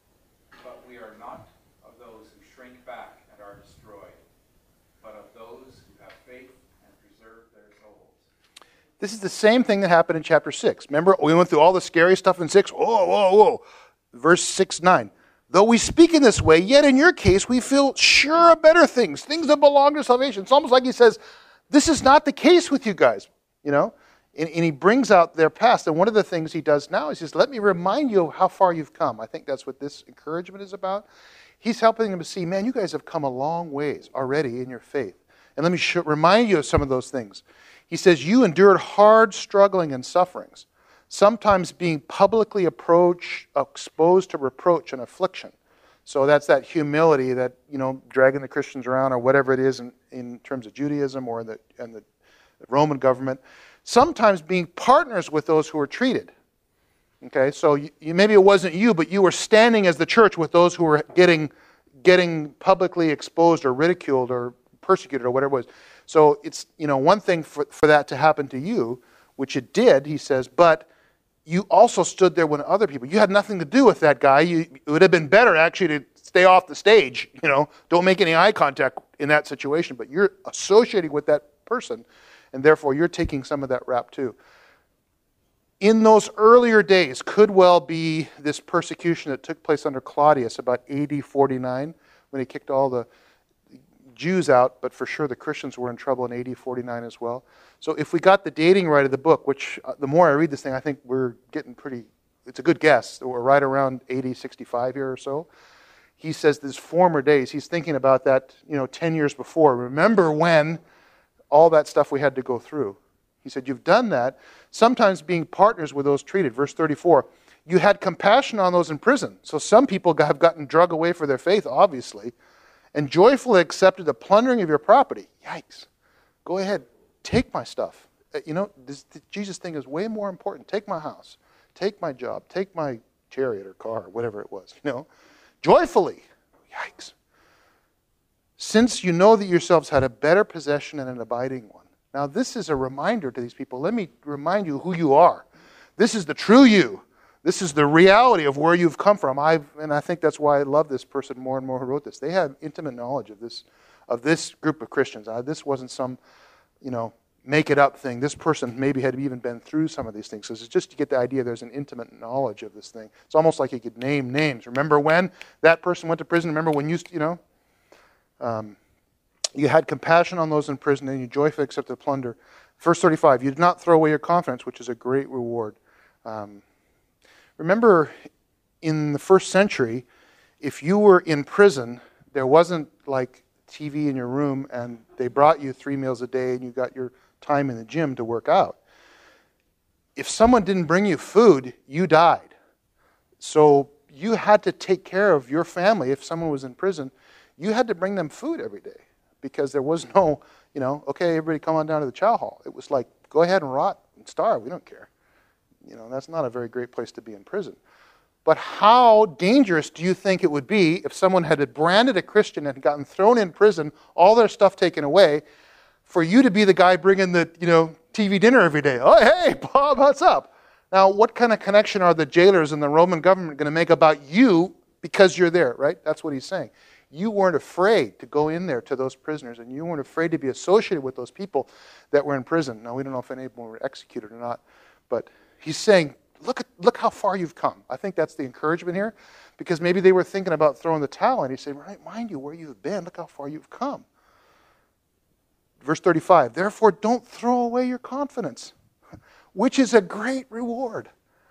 But we are not of those who shrink back and are destroyed, but of those who have faith and preserve their souls. This is the same thing that happened in chapter six. Remember, we went through all the scary stuff in six. Whoa, whoa, whoa. Verse six, nine. Though we speak in this way, yet in your case we feel sure of better things, things that belong to salvation. It's almost like he says, this is not the case with you guys, you know? And, and he brings out their past. And one of the things he does now is just let me remind you of how far you've come. I think that's what this encouragement is about. He's helping them to see, man, you guys have come a long ways already in your faith. And let me sh- remind you of some of those things. He says, you endured hard struggling and sufferings, sometimes being publicly approached, exposed to reproach and affliction. So that's that humility that, you know, dragging the Christians around or whatever it is in, in terms of Judaism or in the, in the Roman government. Sometimes being partners with those who are treated. Okay, so you, you, maybe it wasn't you, but you were standing as the church with those who were getting getting publicly exposed or ridiculed or persecuted or whatever it was. So it's, you know, one thing for, for that to happen to you, which it did, he says, but you also stood there when other people, you had nothing to do with that guy. You, it would have been better actually to stay off the stage, you know, don't make any eye contact in that situation, but you're associating with that person, and therefore you're taking some of that rap too. In those earlier days could well be this persecution that took place under Claudius about A D forty-nine, when he kicked all the Jews out, but for sure the Christians were in trouble in A D forty-nine as well. So if we got the dating right of the book, which uh, the more I read this thing, I think we're getting pretty, it's a good guess. We're right around A D sixty-five here or so. He says these former days, he's thinking about that, you know, ten years before. Remember when all that stuff we had to go through. He said, you've done that, sometimes being partners with those treated. Verse thirty-four, you had compassion on those in prison. So some people have gotten drug away for their faith, obviously, and joyfully accepted the plundering of your property. Yikes. Go ahead, take my stuff. You know, this, the Jesus thing is way more important. Take my house, take my job, take my chariot or car or whatever it was, you know. Joyfully. Yikes. Since you know that yourselves had a better possession and an abiding one. Now this is a reminder to these people. Let me remind you who you are. This is the true you. This is the reality of where you've come from. I've, and I think that's why I love this person more and more who wrote this. They have intimate knowledge of this, of this group of Christians. Uh, this wasn't some, you know, make it up thing. This person maybe had even been through some of these things. So it's just to get the idea there's an intimate knowledge of this thing. It's almost like he could name names. Remember when that person went to prison? Remember when you, you know, um, you had compassion on those in prison and you joyfully accepted plunder. Verse thirty-five, you did not throw away your confidence, which is a great reward. Um, remember, in the first century, if you were in prison, there wasn't like T V in your room and they brought you three meals a day and you got your time in the gym to work out. if someone didn't bring you food, you died. So you had to take care of your family. If someone was in prison, you had to bring them food every day because there was no, you know, okay, everybody come on down to the chow hall. It was like, go ahead and rot and starve. We don't care. You know, that's not a very great place to be in prison. But how dangerous do you think it would be if someone had branded a Christian and gotten thrown in prison, all their stuff taken away, for you to be the guy bringing the, you know, T V dinner every day? Oh, hey, Bob, what's up? Now, what kind of connection are the jailers and the Roman government going to make about you because you're there, right? That's what he's saying. You weren't afraid to go in there to those prisoners, and you weren't afraid to be associated with those people that were in prison. Now, we don't know if any of them were executed or not, but he's saying, look at look how far you've come. I think that's the encouragement here, because maybe they were thinking about throwing the towel, and he's saying, right, mind you where you've been. Look how far you've come. Verse thirty-five, therefore don't throw away your confidence, which is a great reward.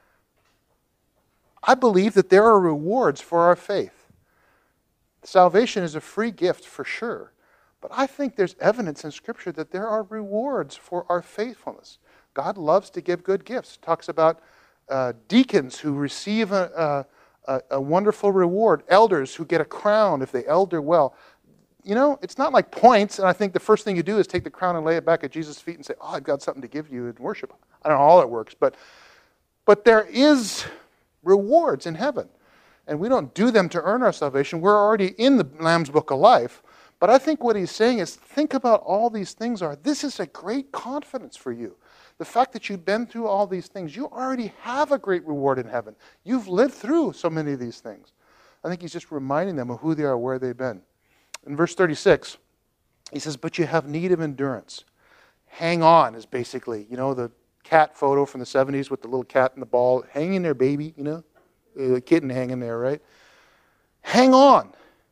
I believe that there are rewards for our faith. Salvation is a free gift for sure, but I think there's evidence in Scripture that there are rewards for our faithfulness. God loves to give good gifts. It talks about uh, deacons who receive a, a, a wonderful reward, elders who get a crown if they elder well. You know, it's not like points, and I think the first thing you do is take the crown and lay it back at Jesus' feet and say, oh, I've got something to give you in worship. I don't know how it works, but but there is rewards in heaven. And we don't do them to earn our salvation. We're already in the Lamb's Book of Life. But I think what he's saying is, think about all these things are. This is a great confidence for you. The fact that you've been through all these things, you already have a great reward in heaven. You've lived through so many of these things. I think he's just reminding them of who they are, where they've been. In verse thirty-six, he says, but you have need of endurance. Hang on is basically, you know, the cat photo from the seventies with the little cat and the ball. Hang in there, baby, you know. The kitten hanging there, right? Hang on.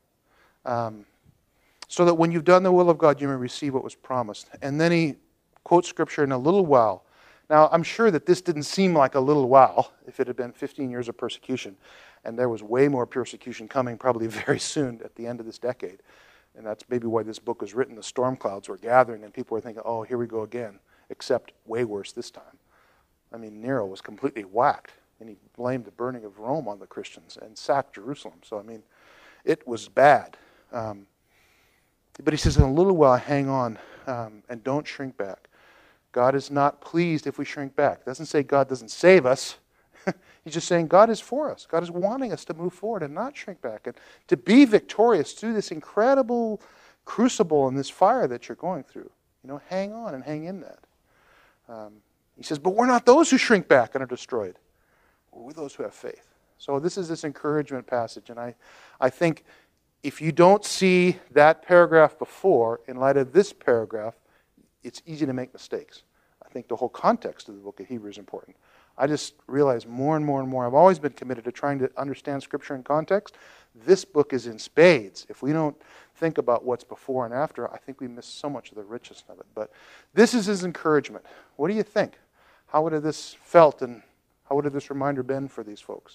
Um, so that when you've done the will of God, you may receive what was promised. And then he quotes Scripture in a little while. Now, I'm sure that this didn't seem like a little while if it had been fifteen years of persecution. And there was way more persecution coming probably very soon at the end of this decade. And that's maybe why this book was written. The storm clouds were gathering and people were thinking, oh, here we go again. Except way worse this time. I mean, Nero was completely whacked. And he blamed the burning of Rome on the Christians and sacked Jerusalem. So, I mean, it was bad. Um, but he says, in a little while, hang on um, and don't shrink back. God is not pleased if we shrink back. It doesn't say God doesn't save us. He's just saying God is for us. God is wanting us to move forward and not shrink back. And to be victorious through this incredible crucible and this fire that you're going through. You know, hang on and hang in that. Um, he says, but we're not those who shrink back and are destroyed. We're those who have faith. So this is this encouragement passage. And I, I think if you don't see that paragraph before, in light of this paragraph, it's easy to make mistakes. I think the whole context of the book of Hebrews is important. I just realize more and more and more, I've always been committed to trying to understand Scripture in context. This book is in spades. If we don't think about what's before and after, I think we miss so much of the richness of it. But this is his encouragement. What do you think? How would have this felt and how would have this reminder been for these folks?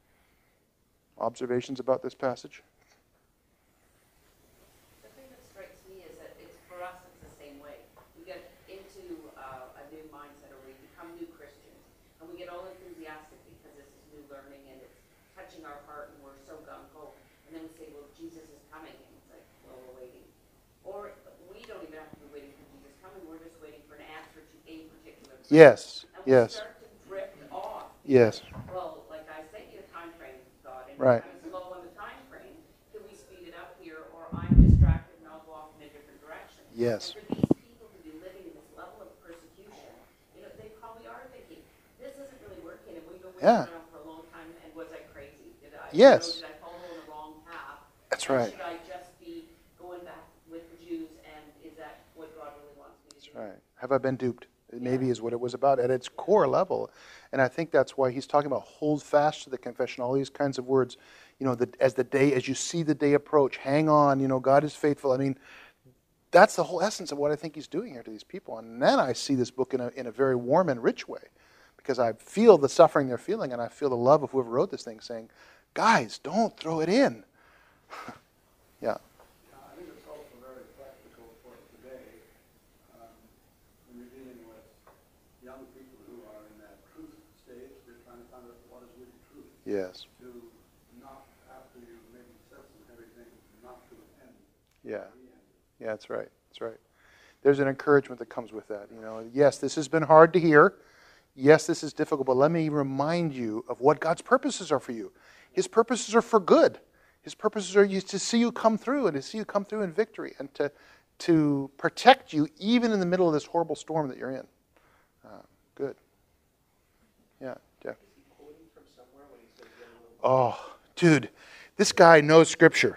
Observations about this passage? The thing that strikes me is that it's for us, it's the same way. We get into uh, a new mindset, or we become new Christians, and we get all enthusiastic because this is new learning and it's touching our heart, and we're so gung-ho. And then we say, well, Jesus is coming, and it's like, well, we're waiting. Or we don't even have to be waiting for Jesus coming, we're just waiting for an answer to a particular prayer. Yes, and we yes. start to drift off. Yes. Well, like I sent you a time frame, God, and Right. I'm slow on the time frame. Can we speed it up here, or I'm distracted and I'll go off in a different direction? Yes. And for these people to be living in this level of persecution, you know, they probably are thinking, this isn't really working, and we've been waiting Yeah. around for a long time, and was I crazy? Did I, Yes. you know, did I follow the wrong path? That's Or right. should I just be going back with the Jews, and is that what God really wants me to do? That's right. Have I been duped? It maybe is what it was about at its core level. And I think that's why he's talking about hold fast to the confession, all these kinds of words. You know, the, as the day, as you see the day approach, hang on, you know, God is faithful. I mean, that's the whole essence of what I think he's doing here to these people. And then I see this book in a, in a very warm and rich way, because I feel the suffering they're feeling, and I feel the love of whoever wrote this thing saying, guys, don't throw it in. Yeah. Yeah, I think it's also very practical for today, um, when you're dealing with young people who are in that is really true. Yes. To not, after you maybe said some heavy things, not to end. Yeah. Yeah, that's right. That's right. There's an encouragement that comes with that. You know, yes, this has been hard to hear. Yes, this is difficult, but let me remind you of what God's purposes are for you. His purposes are for good. His purposes are to see you come through and to see you come through in victory and to, to protect you even in the middle of this horrible storm that you're in. Uh, good. Yeah, Jeff. Is he quoting from somewhere when he says get a little Oh, dude, this guy knows Scripture.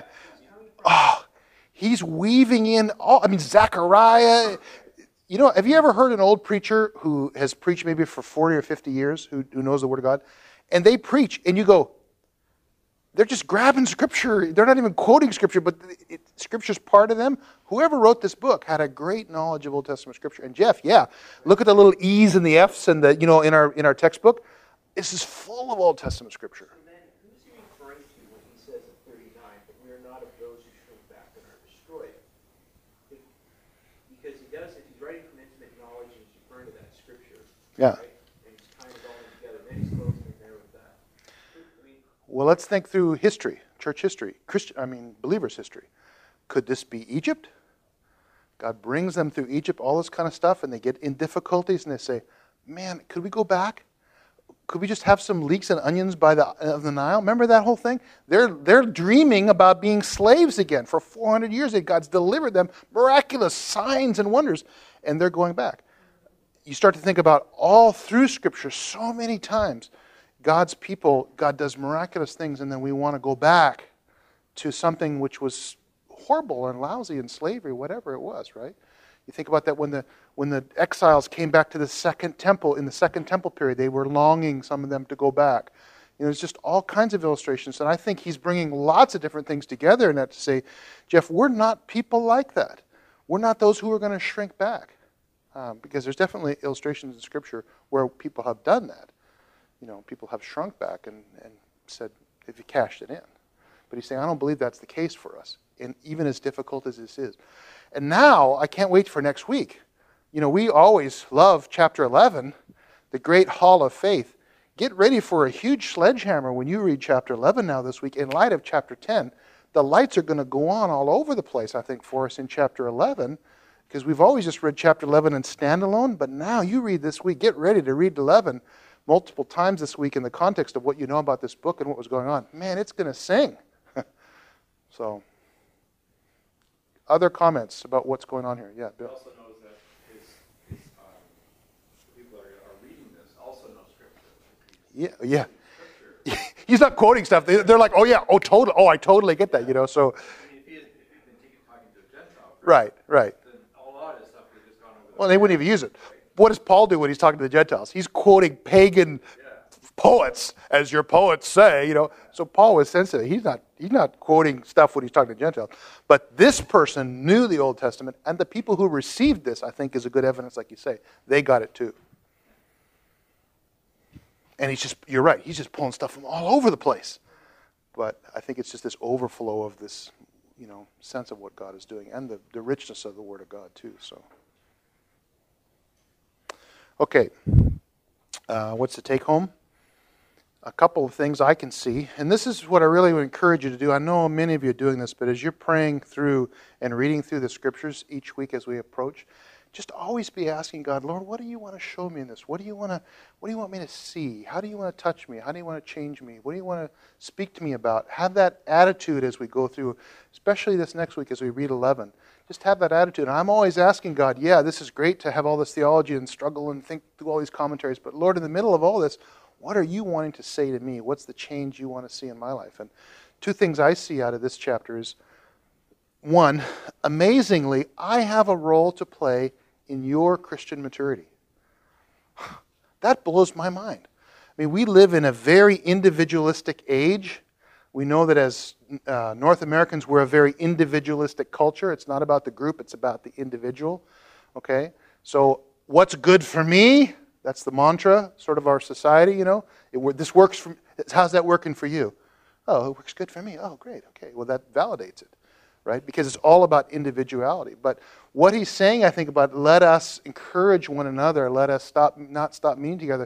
Oh, he's weaving in all, I mean, Zechariah. You know, have you ever heard an old preacher who has preached maybe for forty or fifty years, who, who knows the Word of God, and they preach, and you go, they're just grabbing Scripture. They're not even quoting Scripture, but it, Scripture's part of them. Whoever wrote this book had a great knowledge of Old Testament Scripture. And Jeff, yeah, look at the little E's and the F's and the, you know, in our in our textbook. This is full of Old Testament Scripture. And then who's he referring to when he says in thirty-nine that we are not of those who shrink back and are destroyed? If, because he does, if he's writing from intimate knowledge and he's referring to that Scripture, Yeah. right? And he's tying it all in together, then he's closing it there with that. I mean, Well, let's think through history, church history, Christian, I mean, believers' history. Could this be Egypt? God brings them through Egypt, all this kind of stuff, and they get in difficulties, and they say, man, could we go back? Could we just have some leeks and onions by the of the Nile? Remember that whole thing? They're they're dreaming about being slaves again for four hundred years. And God's delivered them miraculous signs and wonders, and they're going back. You start to think about all through Scripture so many times, God's people, God does miraculous things, and then we want to go back to something which was horrible and lousy and slavery, whatever it was, right? You think about that when the when the exiles came back to the second temple, in the second temple period, they were longing, some of them, to go back. You know, there's just all kinds of illustrations, and I think he's bringing lots of different things together in that to say, Jeff, we're not people like that. We're not those who are going to shrink back. Um, because there's definitely illustrations in Scripture where people have done that. You know, people have shrunk back and, and said, if you cashed it in. But he's saying, I don't believe that's the case for us, and even as difficult as this is. And now, I can't wait for next week. You know, we always love chapter eleven, the great hall of faith. Get ready for a huge sledgehammer when you read chapter eleven now this week in light of chapter ten. The lights are going to go on all over the place, I think, for us in chapter eleven, because we've always just read chapter eleven in standalone, but now you read this week. Get ready to read eleven multiple times this week in the context of what you know about this book and what was going on. Man, it's going to sing. So, other comments about what's going on here? Yeah, He Bill. also knows that his, his um, people are, are reading this also know Scripture. Yeah, yeah. Scripture. He's not quoting stuff. They- They're like, oh yeah, oh totally, oh I totally get that, you know. So, I mean, if he had, if he'd been taking, talking to a Gentile, person, right, right. then a lot of this stuff would have just gone over. Well, they wouldn't even use it. What does Paul do when he's talking to the Gentiles? He's quoting pagan poets, as your poets say, you know. So Paul was sensitive. He's not he's not quoting stuff when he's talking to Gentiles. But this person knew the Old Testament, and the people who received this, I think, is a good evidence, like you say. They got it too. And he's just, you're right, he's just pulling stuff from all over the place. But I think it's just this overflow of this, you know, sense of what God is doing, and the, the richness of the Word of God too. So, okay, uh, what's the take home? A couple of things I can see, and this is what I really would encourage you to do. I know many of you are doing this, but as you're praying through and reading through the Scriptures each week as we approach, just always be asking God, Lord, what do you want to show me in this? What do you want to, what do you want me to see? How do you want to touch me? How do you want to change me? What do you want to speak to me about? Have that attitude as we go through, especially this next week as we read eleven. Just have that attitude. And I'm always asking God, yeah, this is great to have all this theology and struggle and think through all these commentaries, but Lord, in the middle of all this, what are you wanting to say to me? What's the change you want to see in my life? And two things I see out of this chapter is, one, amazingly, I have a role to play in your Christian maturity. That blows my mind. I mean, we live in a very individualistic age. We know that as uh, North Americans, we're a very individualistic culture. It's not about the group, it's about the individual. Okay? So, what's good for me? That's the mantra, sort of our society, you know. It, this works for, how's that working for you? Oh, it works good for me. Oh, great. Okay, well, that validates it, right? Because it's all about individuality. But what he's saying, I think, about let us encourage one another, let us stop, not stop meeting together.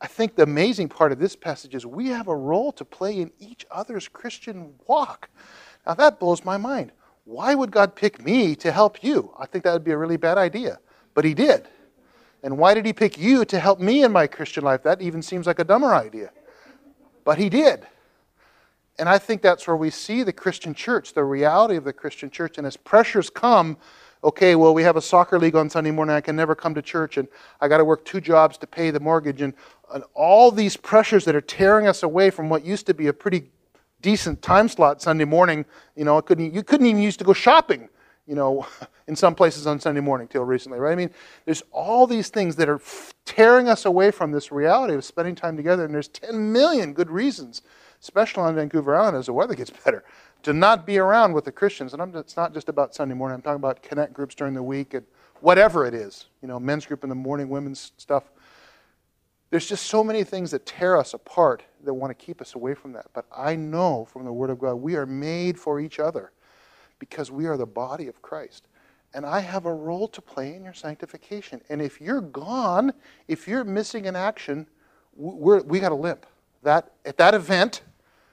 I think the amazing part of this passage is we have a role to play in each other's Christian walk. Now that blows my mind. Why would God pick me to help you? I think that would be a really bad idea. But he did. And why did he pick you to help me in my Christian life? That even seems like a dumber idea. But he did. And I think that's where we see the Christian church, the reality of the Christian church. And as pressures come, okay, well, we have a soccer league on Sunday morning. I can never come to church, and I got to work two jobs to pay the mortgage, and, and all these pressures that are tearing us away from what used to be a pretty decent time slot Sunday morning. You know, it couldn't, you couldn't even used to go shopping, you know, in some places on Sunday morning till recently, right? I mean, there's all these things that are tearing us away from this reality of spending time together, and there's ten million good reasons, especially on Vancouver Island as the weather gets better, to not be around with the Christians. And I'm, it's not just about Sunday morning. I'm talking about connect groups during the week and whatever it is. You know, men's group in the morning, women's stuff. There's just so many things that tear us apart that want to keep us away from that. But I know from the Word of God, we are made for each other because we are the body of Christ. And I have a role to play in your sanctification. And if you're gone, if you're missing in action, we're, we got to limp. That, at that event,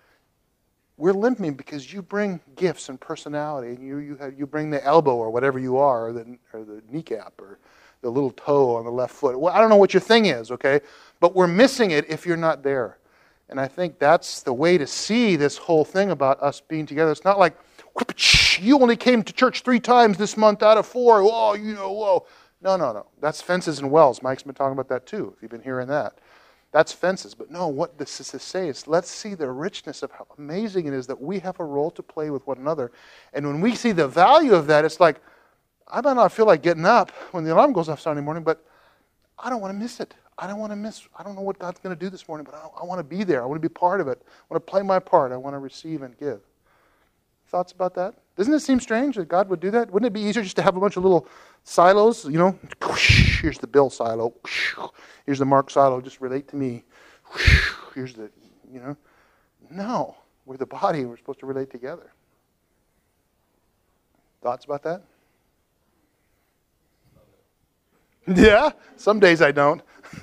we're limping because you bring gifts and personality, and you you, have, you bring the elbow or whatever you are, or the, or the kneecap, or the little toe on the left foot. Well, I don't know what your thing is, okay? But we're missing it if you're not there. And I think that's the way to see this whole thing about us being together. It's not like, you only came to church three times this month out of four. Whoa, you know, whoa. No, no, no. That's fences and wells. Mike's been talking about that too, if you've been hearing that. That's fences. But no, what this is to say is let's see the richness of how amazing it is that we have a role to play with one another. And when we see the value of that, it's like, I might not feel like getting up when the alarm goes off Sunday morning, but I don't want to miss it. I don't want to miss, I don't know what God's going to do this morning, but I, I want to be there. I want to be part of it. I want to play my part. I want to receive and give. Thoughts about that? Doesn't it seem strange that God would do that? Wouldn't it be easier just to have a bunch of little silos, you know? Here's the Bill silo. Here's the Mark silo. Just relate to me. Here's the, you know? No. We're the body and we're supposed to relate together. Thoughts about that? Yeah? Some days I don't.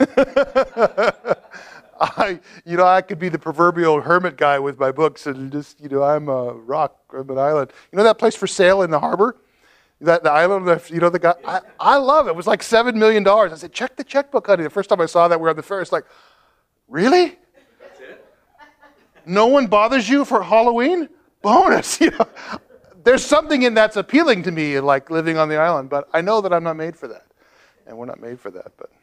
I, you know, I could be the proverbial hermit guy with my books and just, you know, I'm a rock, I'm an island. You know that place for sale in the harbor? That the island, you know, the guy, I, I love it. It was like seven million dollars. I said, check the checkbook, honey. The first time I saw that, we were on the ferry. It's like, really? That's it? No one bothers you for Halloween? Bonus, you know. There's something in that's appealing to me, like living on the island, but I know that I'm not made for that. And we're not made for that, but.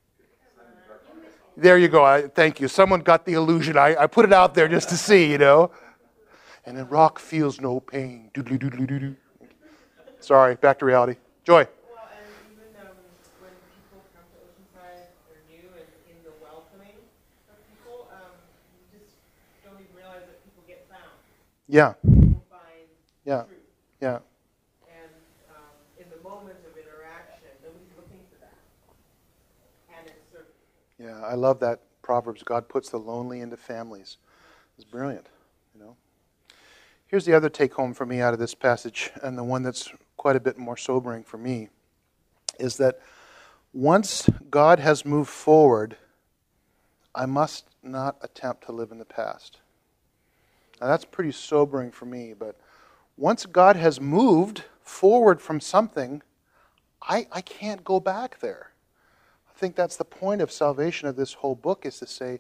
There you go. I, thank you. Someone got the illusion. I, I put it out there just to see, you know. And then rock feels no pain. Doodly doodly doodly. Sorry, back to reality. Joy. Well, and even um, when people come to Oceanside, they're new and in the welcoming of people, um, you just don't even realize that people get found. Yeah. People find Yeah. truth. Yeah. And um, in the moment of interaction, nobody's looking for that. And it's serving. Yeah, I love that Proverbs. God puts the lonely into families. It's brilliant, you know. Here's the other take home for me out of this passage, and the one that's quite a bit more sobering for me, is that once God has moved forward, I must not attempt to live in the past. Now that's pretty sobering for me, but once God has moved forward from something, I, I can't go back there. I think that's the point of salvation of this whole book, is to say,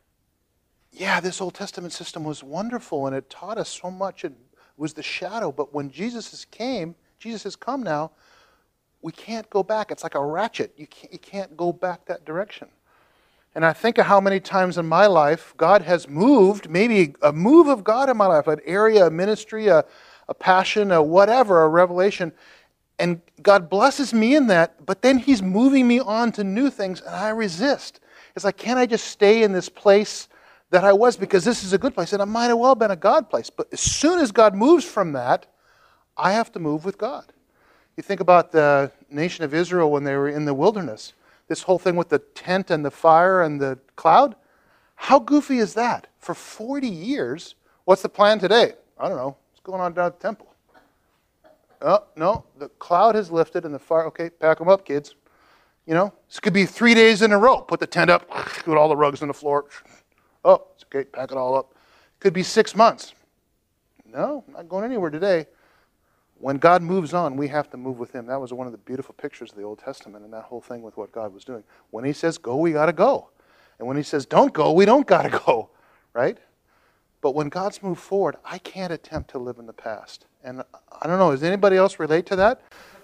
yeah, this Old Testament system was wonderful and it taught us so much. It was the shadow, but when Jesus has came, Jesus has come now, we can't go back. It's like a ratchet. You can't, you can't go back that direction. And I think of how many times in my life God has moved, maybe a move of God in my life, an area, a ministry, a, a passion, a whatever, a revelation. And God blesses me in that, but then He's moving me on to new things, and I resist. It's like, can't I just stay in this place that I was, because this is a good place, and it might have well been a God place. But as soon as God moves from that, I have to move with God. You think about the nation of Israel when they were in the wilderness. This whole thing with the tent and the fire and the cloud. How goofy is that? For forty years, what's the plan today? I don't know. What's going on down at the temple? Oh, no, the cloud has lifted and the fire, okay, pack them up, kids. You know, this could be three days in a row. Put the tent up, put all the rugs on the floor. Oh, it's okay, pack it all up. Could be six months. No, I'm not going anywhere today. When God moves on, we have to move with him. That was one of the beautiful pictures of the Old Testament and that whole thing with what God was doing. When he says go, we got to go. And when he says don't go, we don't got to go, right? But when God's moved forward, I can't attempt to live in the past. And I don't know, does anybody else relate to that?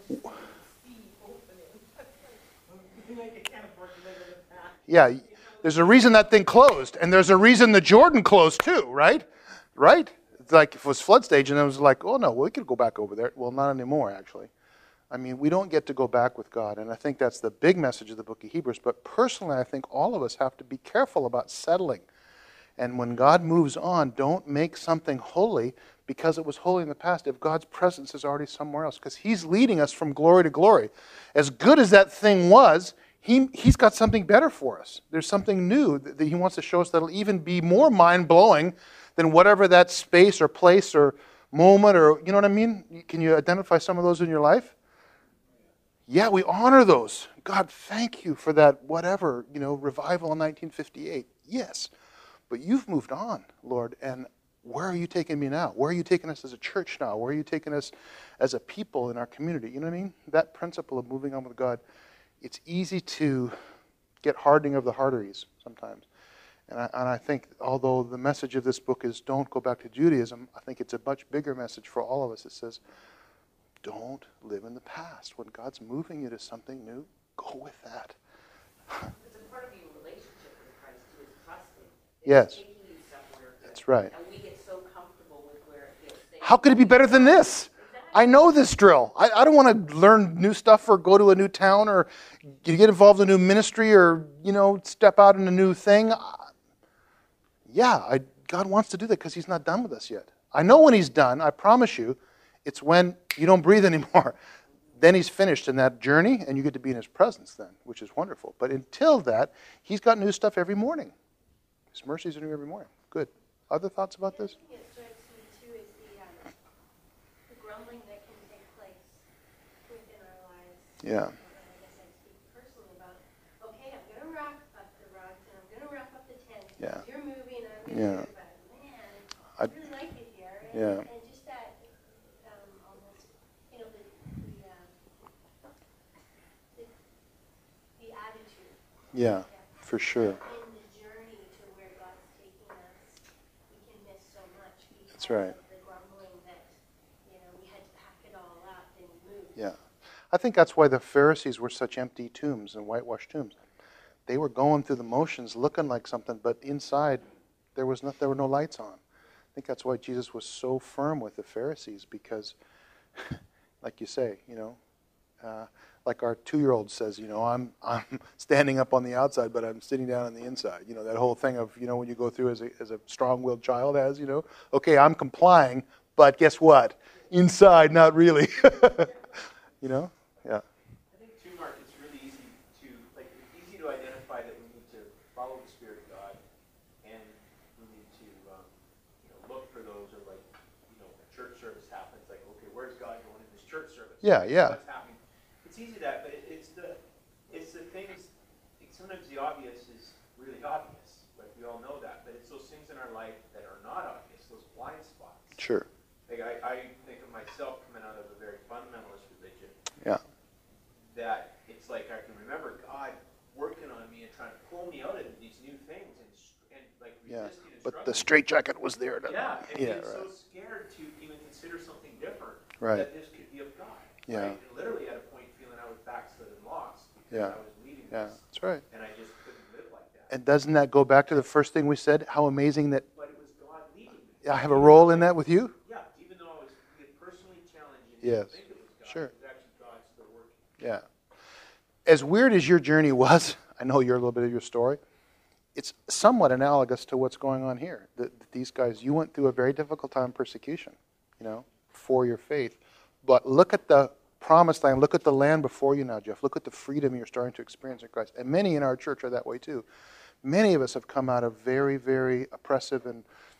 Yeah, there's a reason that thing closed, and there's a reason the Jordan closed too, right? Right? It's like if it was flood stage, and it was like, oh no, we could go back over there. Well, not anymore, actually. I mean, we don't get to go back with God, and I think that's the big message of the book of Hebrews. But personally, I think all of us have to be careful about settling. And when God moves on, don't make something holy because it was holy in the past if God's presence is already somewhere else. Because he's leading us from glory to glory. As good as that thing was, he, he's got something better for us. There's something new that he wants to show us that'll even be more mind-blowing than whatever that space or place or moment or, you know what I mean? Can you identify some of those in your life? Yeah, we honor those. God, thank you for that whatever, you know, revival in nineteen fifty-eight. Yes. But you've moved on, Lord, and where are you taking me now? Where are you taking us as a church now? Where are you taking us as a people in our community? You know what I mean? That principle of moving on with God, it's easy to get hardening of the arteries sometimes. And I, and I think, although the message of this book is don't go back to Judaism, I think it's a much bigger message for all of us. It says, don't live in the past. When God's moving you to something new, go with that. It's a part of your relationship with Christ too, is trusting. It's Yes. taking you somewhere good. That's right. And we get so comfortable with where it feels safe. How could it be better than this? I know this drill. I, I don't want to learn new stuff or go to a new town or get involved in a new ministry or, you know, step out in a new thing. Yeah, I, God wants to do that because he's not done with us yet. I know when he's done, I promise you, it's when you don't breathe anymore. Then he's finished in that journey and you get to be in his presence then, which is wonderful. But until that, he's got new stuff every morning. His mercies are new every morning. Good. Other thoughts about this? The other thing that strikes me too is the, um, the grumbling that can take place within our lives. Yeah. And I guess I speak personally about, okay, I'm going to wrap up the rugs and I'm going to wrap up the tent. Yeah. You're moving, I'm going to Yeah. do it, but man, I I- really like it here. And, Yeah. and just that, um, almost, you know, the, the, um, the, the attitude. Yeah, for sure. In the journey to where God's taking us, we can miss so much because That's right. of the grumbling that, you know, we had to pack it all up and move. Yeah. I think that's why the Pharisees were such empty tombs and whitewashed tombs. They were going through the motions, looking like something, but inside there was no, there were no lights on. I think that's why Jesus was so firm with the Pharisees because, like you say, you know, uh, like our two-year-old says, you know, I'm I'm standing up on the outside, but I'm sitting down on the inside. You know, that whole thing of, you know, when you go through as a as a strong-willed child has, you know, okay, I'm complying, but guess what? Inside, not really. You know? Yeah. I think too, Mark, it's really easy to, like, it's easy to identify that we need to follow the Spirit of God, and we need to, um, you know, look for those, or like, you know, a church service happens, like, okay, where's God going in this church service? Yeah, yeah. What's happening? It's easy that, but it, it's the, it's the things. Like, sometimes the obvious is really obvious, like we all know that, but it's those things in our life that are not obvious, those blind spots. Sure. Like I, I think of myself coming out of a very fundamentalist religion. Yeah. That it's like I can remember God working on me and trying to pull me out of these new things and and like Yeah. resisting and But struggling. the straitjacket was there. To, yeah, and yeah, being right. so scared to even consider something different. Right. That this could be of God. Yeah. Right? And literally at a point feeling I was backslid and lost because Yeah. I was leaving Yeah, this, that's right. and I just couldn't live like that. And doesn't that go back to the first thing we said? How amazing that But it was God leading me. I have a role in that with you? Yeah, even though I was personally challenged and Yes. didn't think it was God, Sure. it was actually God still working. Yeah. As weird as your journey was, I know you're a little bit of your story, it's somewhat analogous to what's going on here. That these guys, you went through a very difficult time of persecution, you know, for your faith. But look at the promised land. Look at the land before you now, Jeff. Look at the freedom you're starting to experience in Christ. And many in our church are that way too. Many of us have come out of very, very oppressive and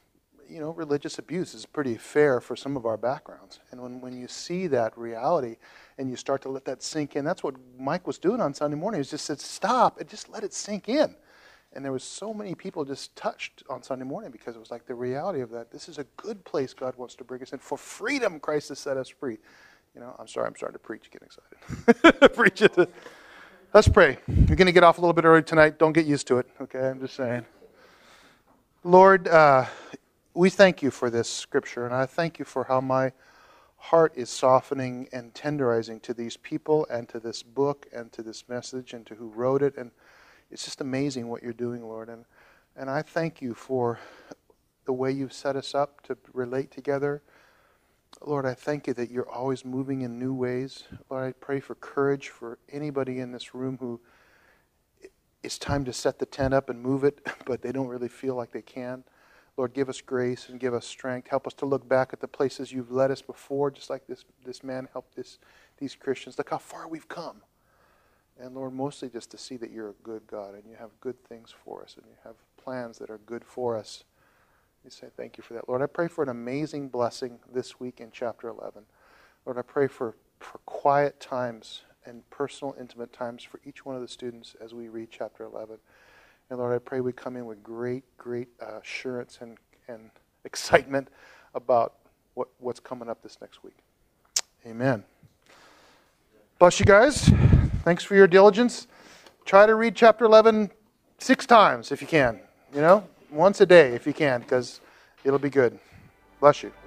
you know, religious abuse is pretty fair for some of our backgrounds. And when, when you see that reality and you start to let that sink in, that's what Mike was doing on Sunday morning. He just said, stop and just let it sink in. And there was so many people just touched on Sunday morning because it was like the reality of that. This is a good place God wants to bring us in. For freedom, Christ has set us free. You know, I'm sorry, I'm starting to preach, get excited. Preach it. Let's pray. You're going to get off a little bit early tonight. Don't get used to it, okay? I'm just saying. Lord, uh, we thank you for this scripture, and I thank you for how my heart is softening and tenderizing to these people and to this book and to this message and to who wrote it. And it's just amazing what you're doing, Lord. And, and I thank you for the way you've set us up to relate together. Lord, I thank you that you're always moving in new ways. Lord, I pray for courage for anybody in this room who it's time to set the tent up and move it, but they don't really feel like they can. Lord, give us grace and give us strength. Help us to look back at the places you've led us before, just like this, this man helped this, these Christians. Look how far we've come. And Lord, mostly just to see that you're a good God and you have good things for us and you have plans that are good for us. We say thank you for that. Lord, I pray for an amazing blessing this week in chapter eleven. Lord, I pray for, for quiet times and personal, intimate times for each one of the students as we read chapter eleven. And Lord, I pray we come in with great, great uh, assurance and, and excitement about what, what's coming up this next week. Amen. Bless you guys. Thanks for your diligence. Try to read chapter eleven six times if you can. You know, once a day if you can, because it'll be good. Bless you.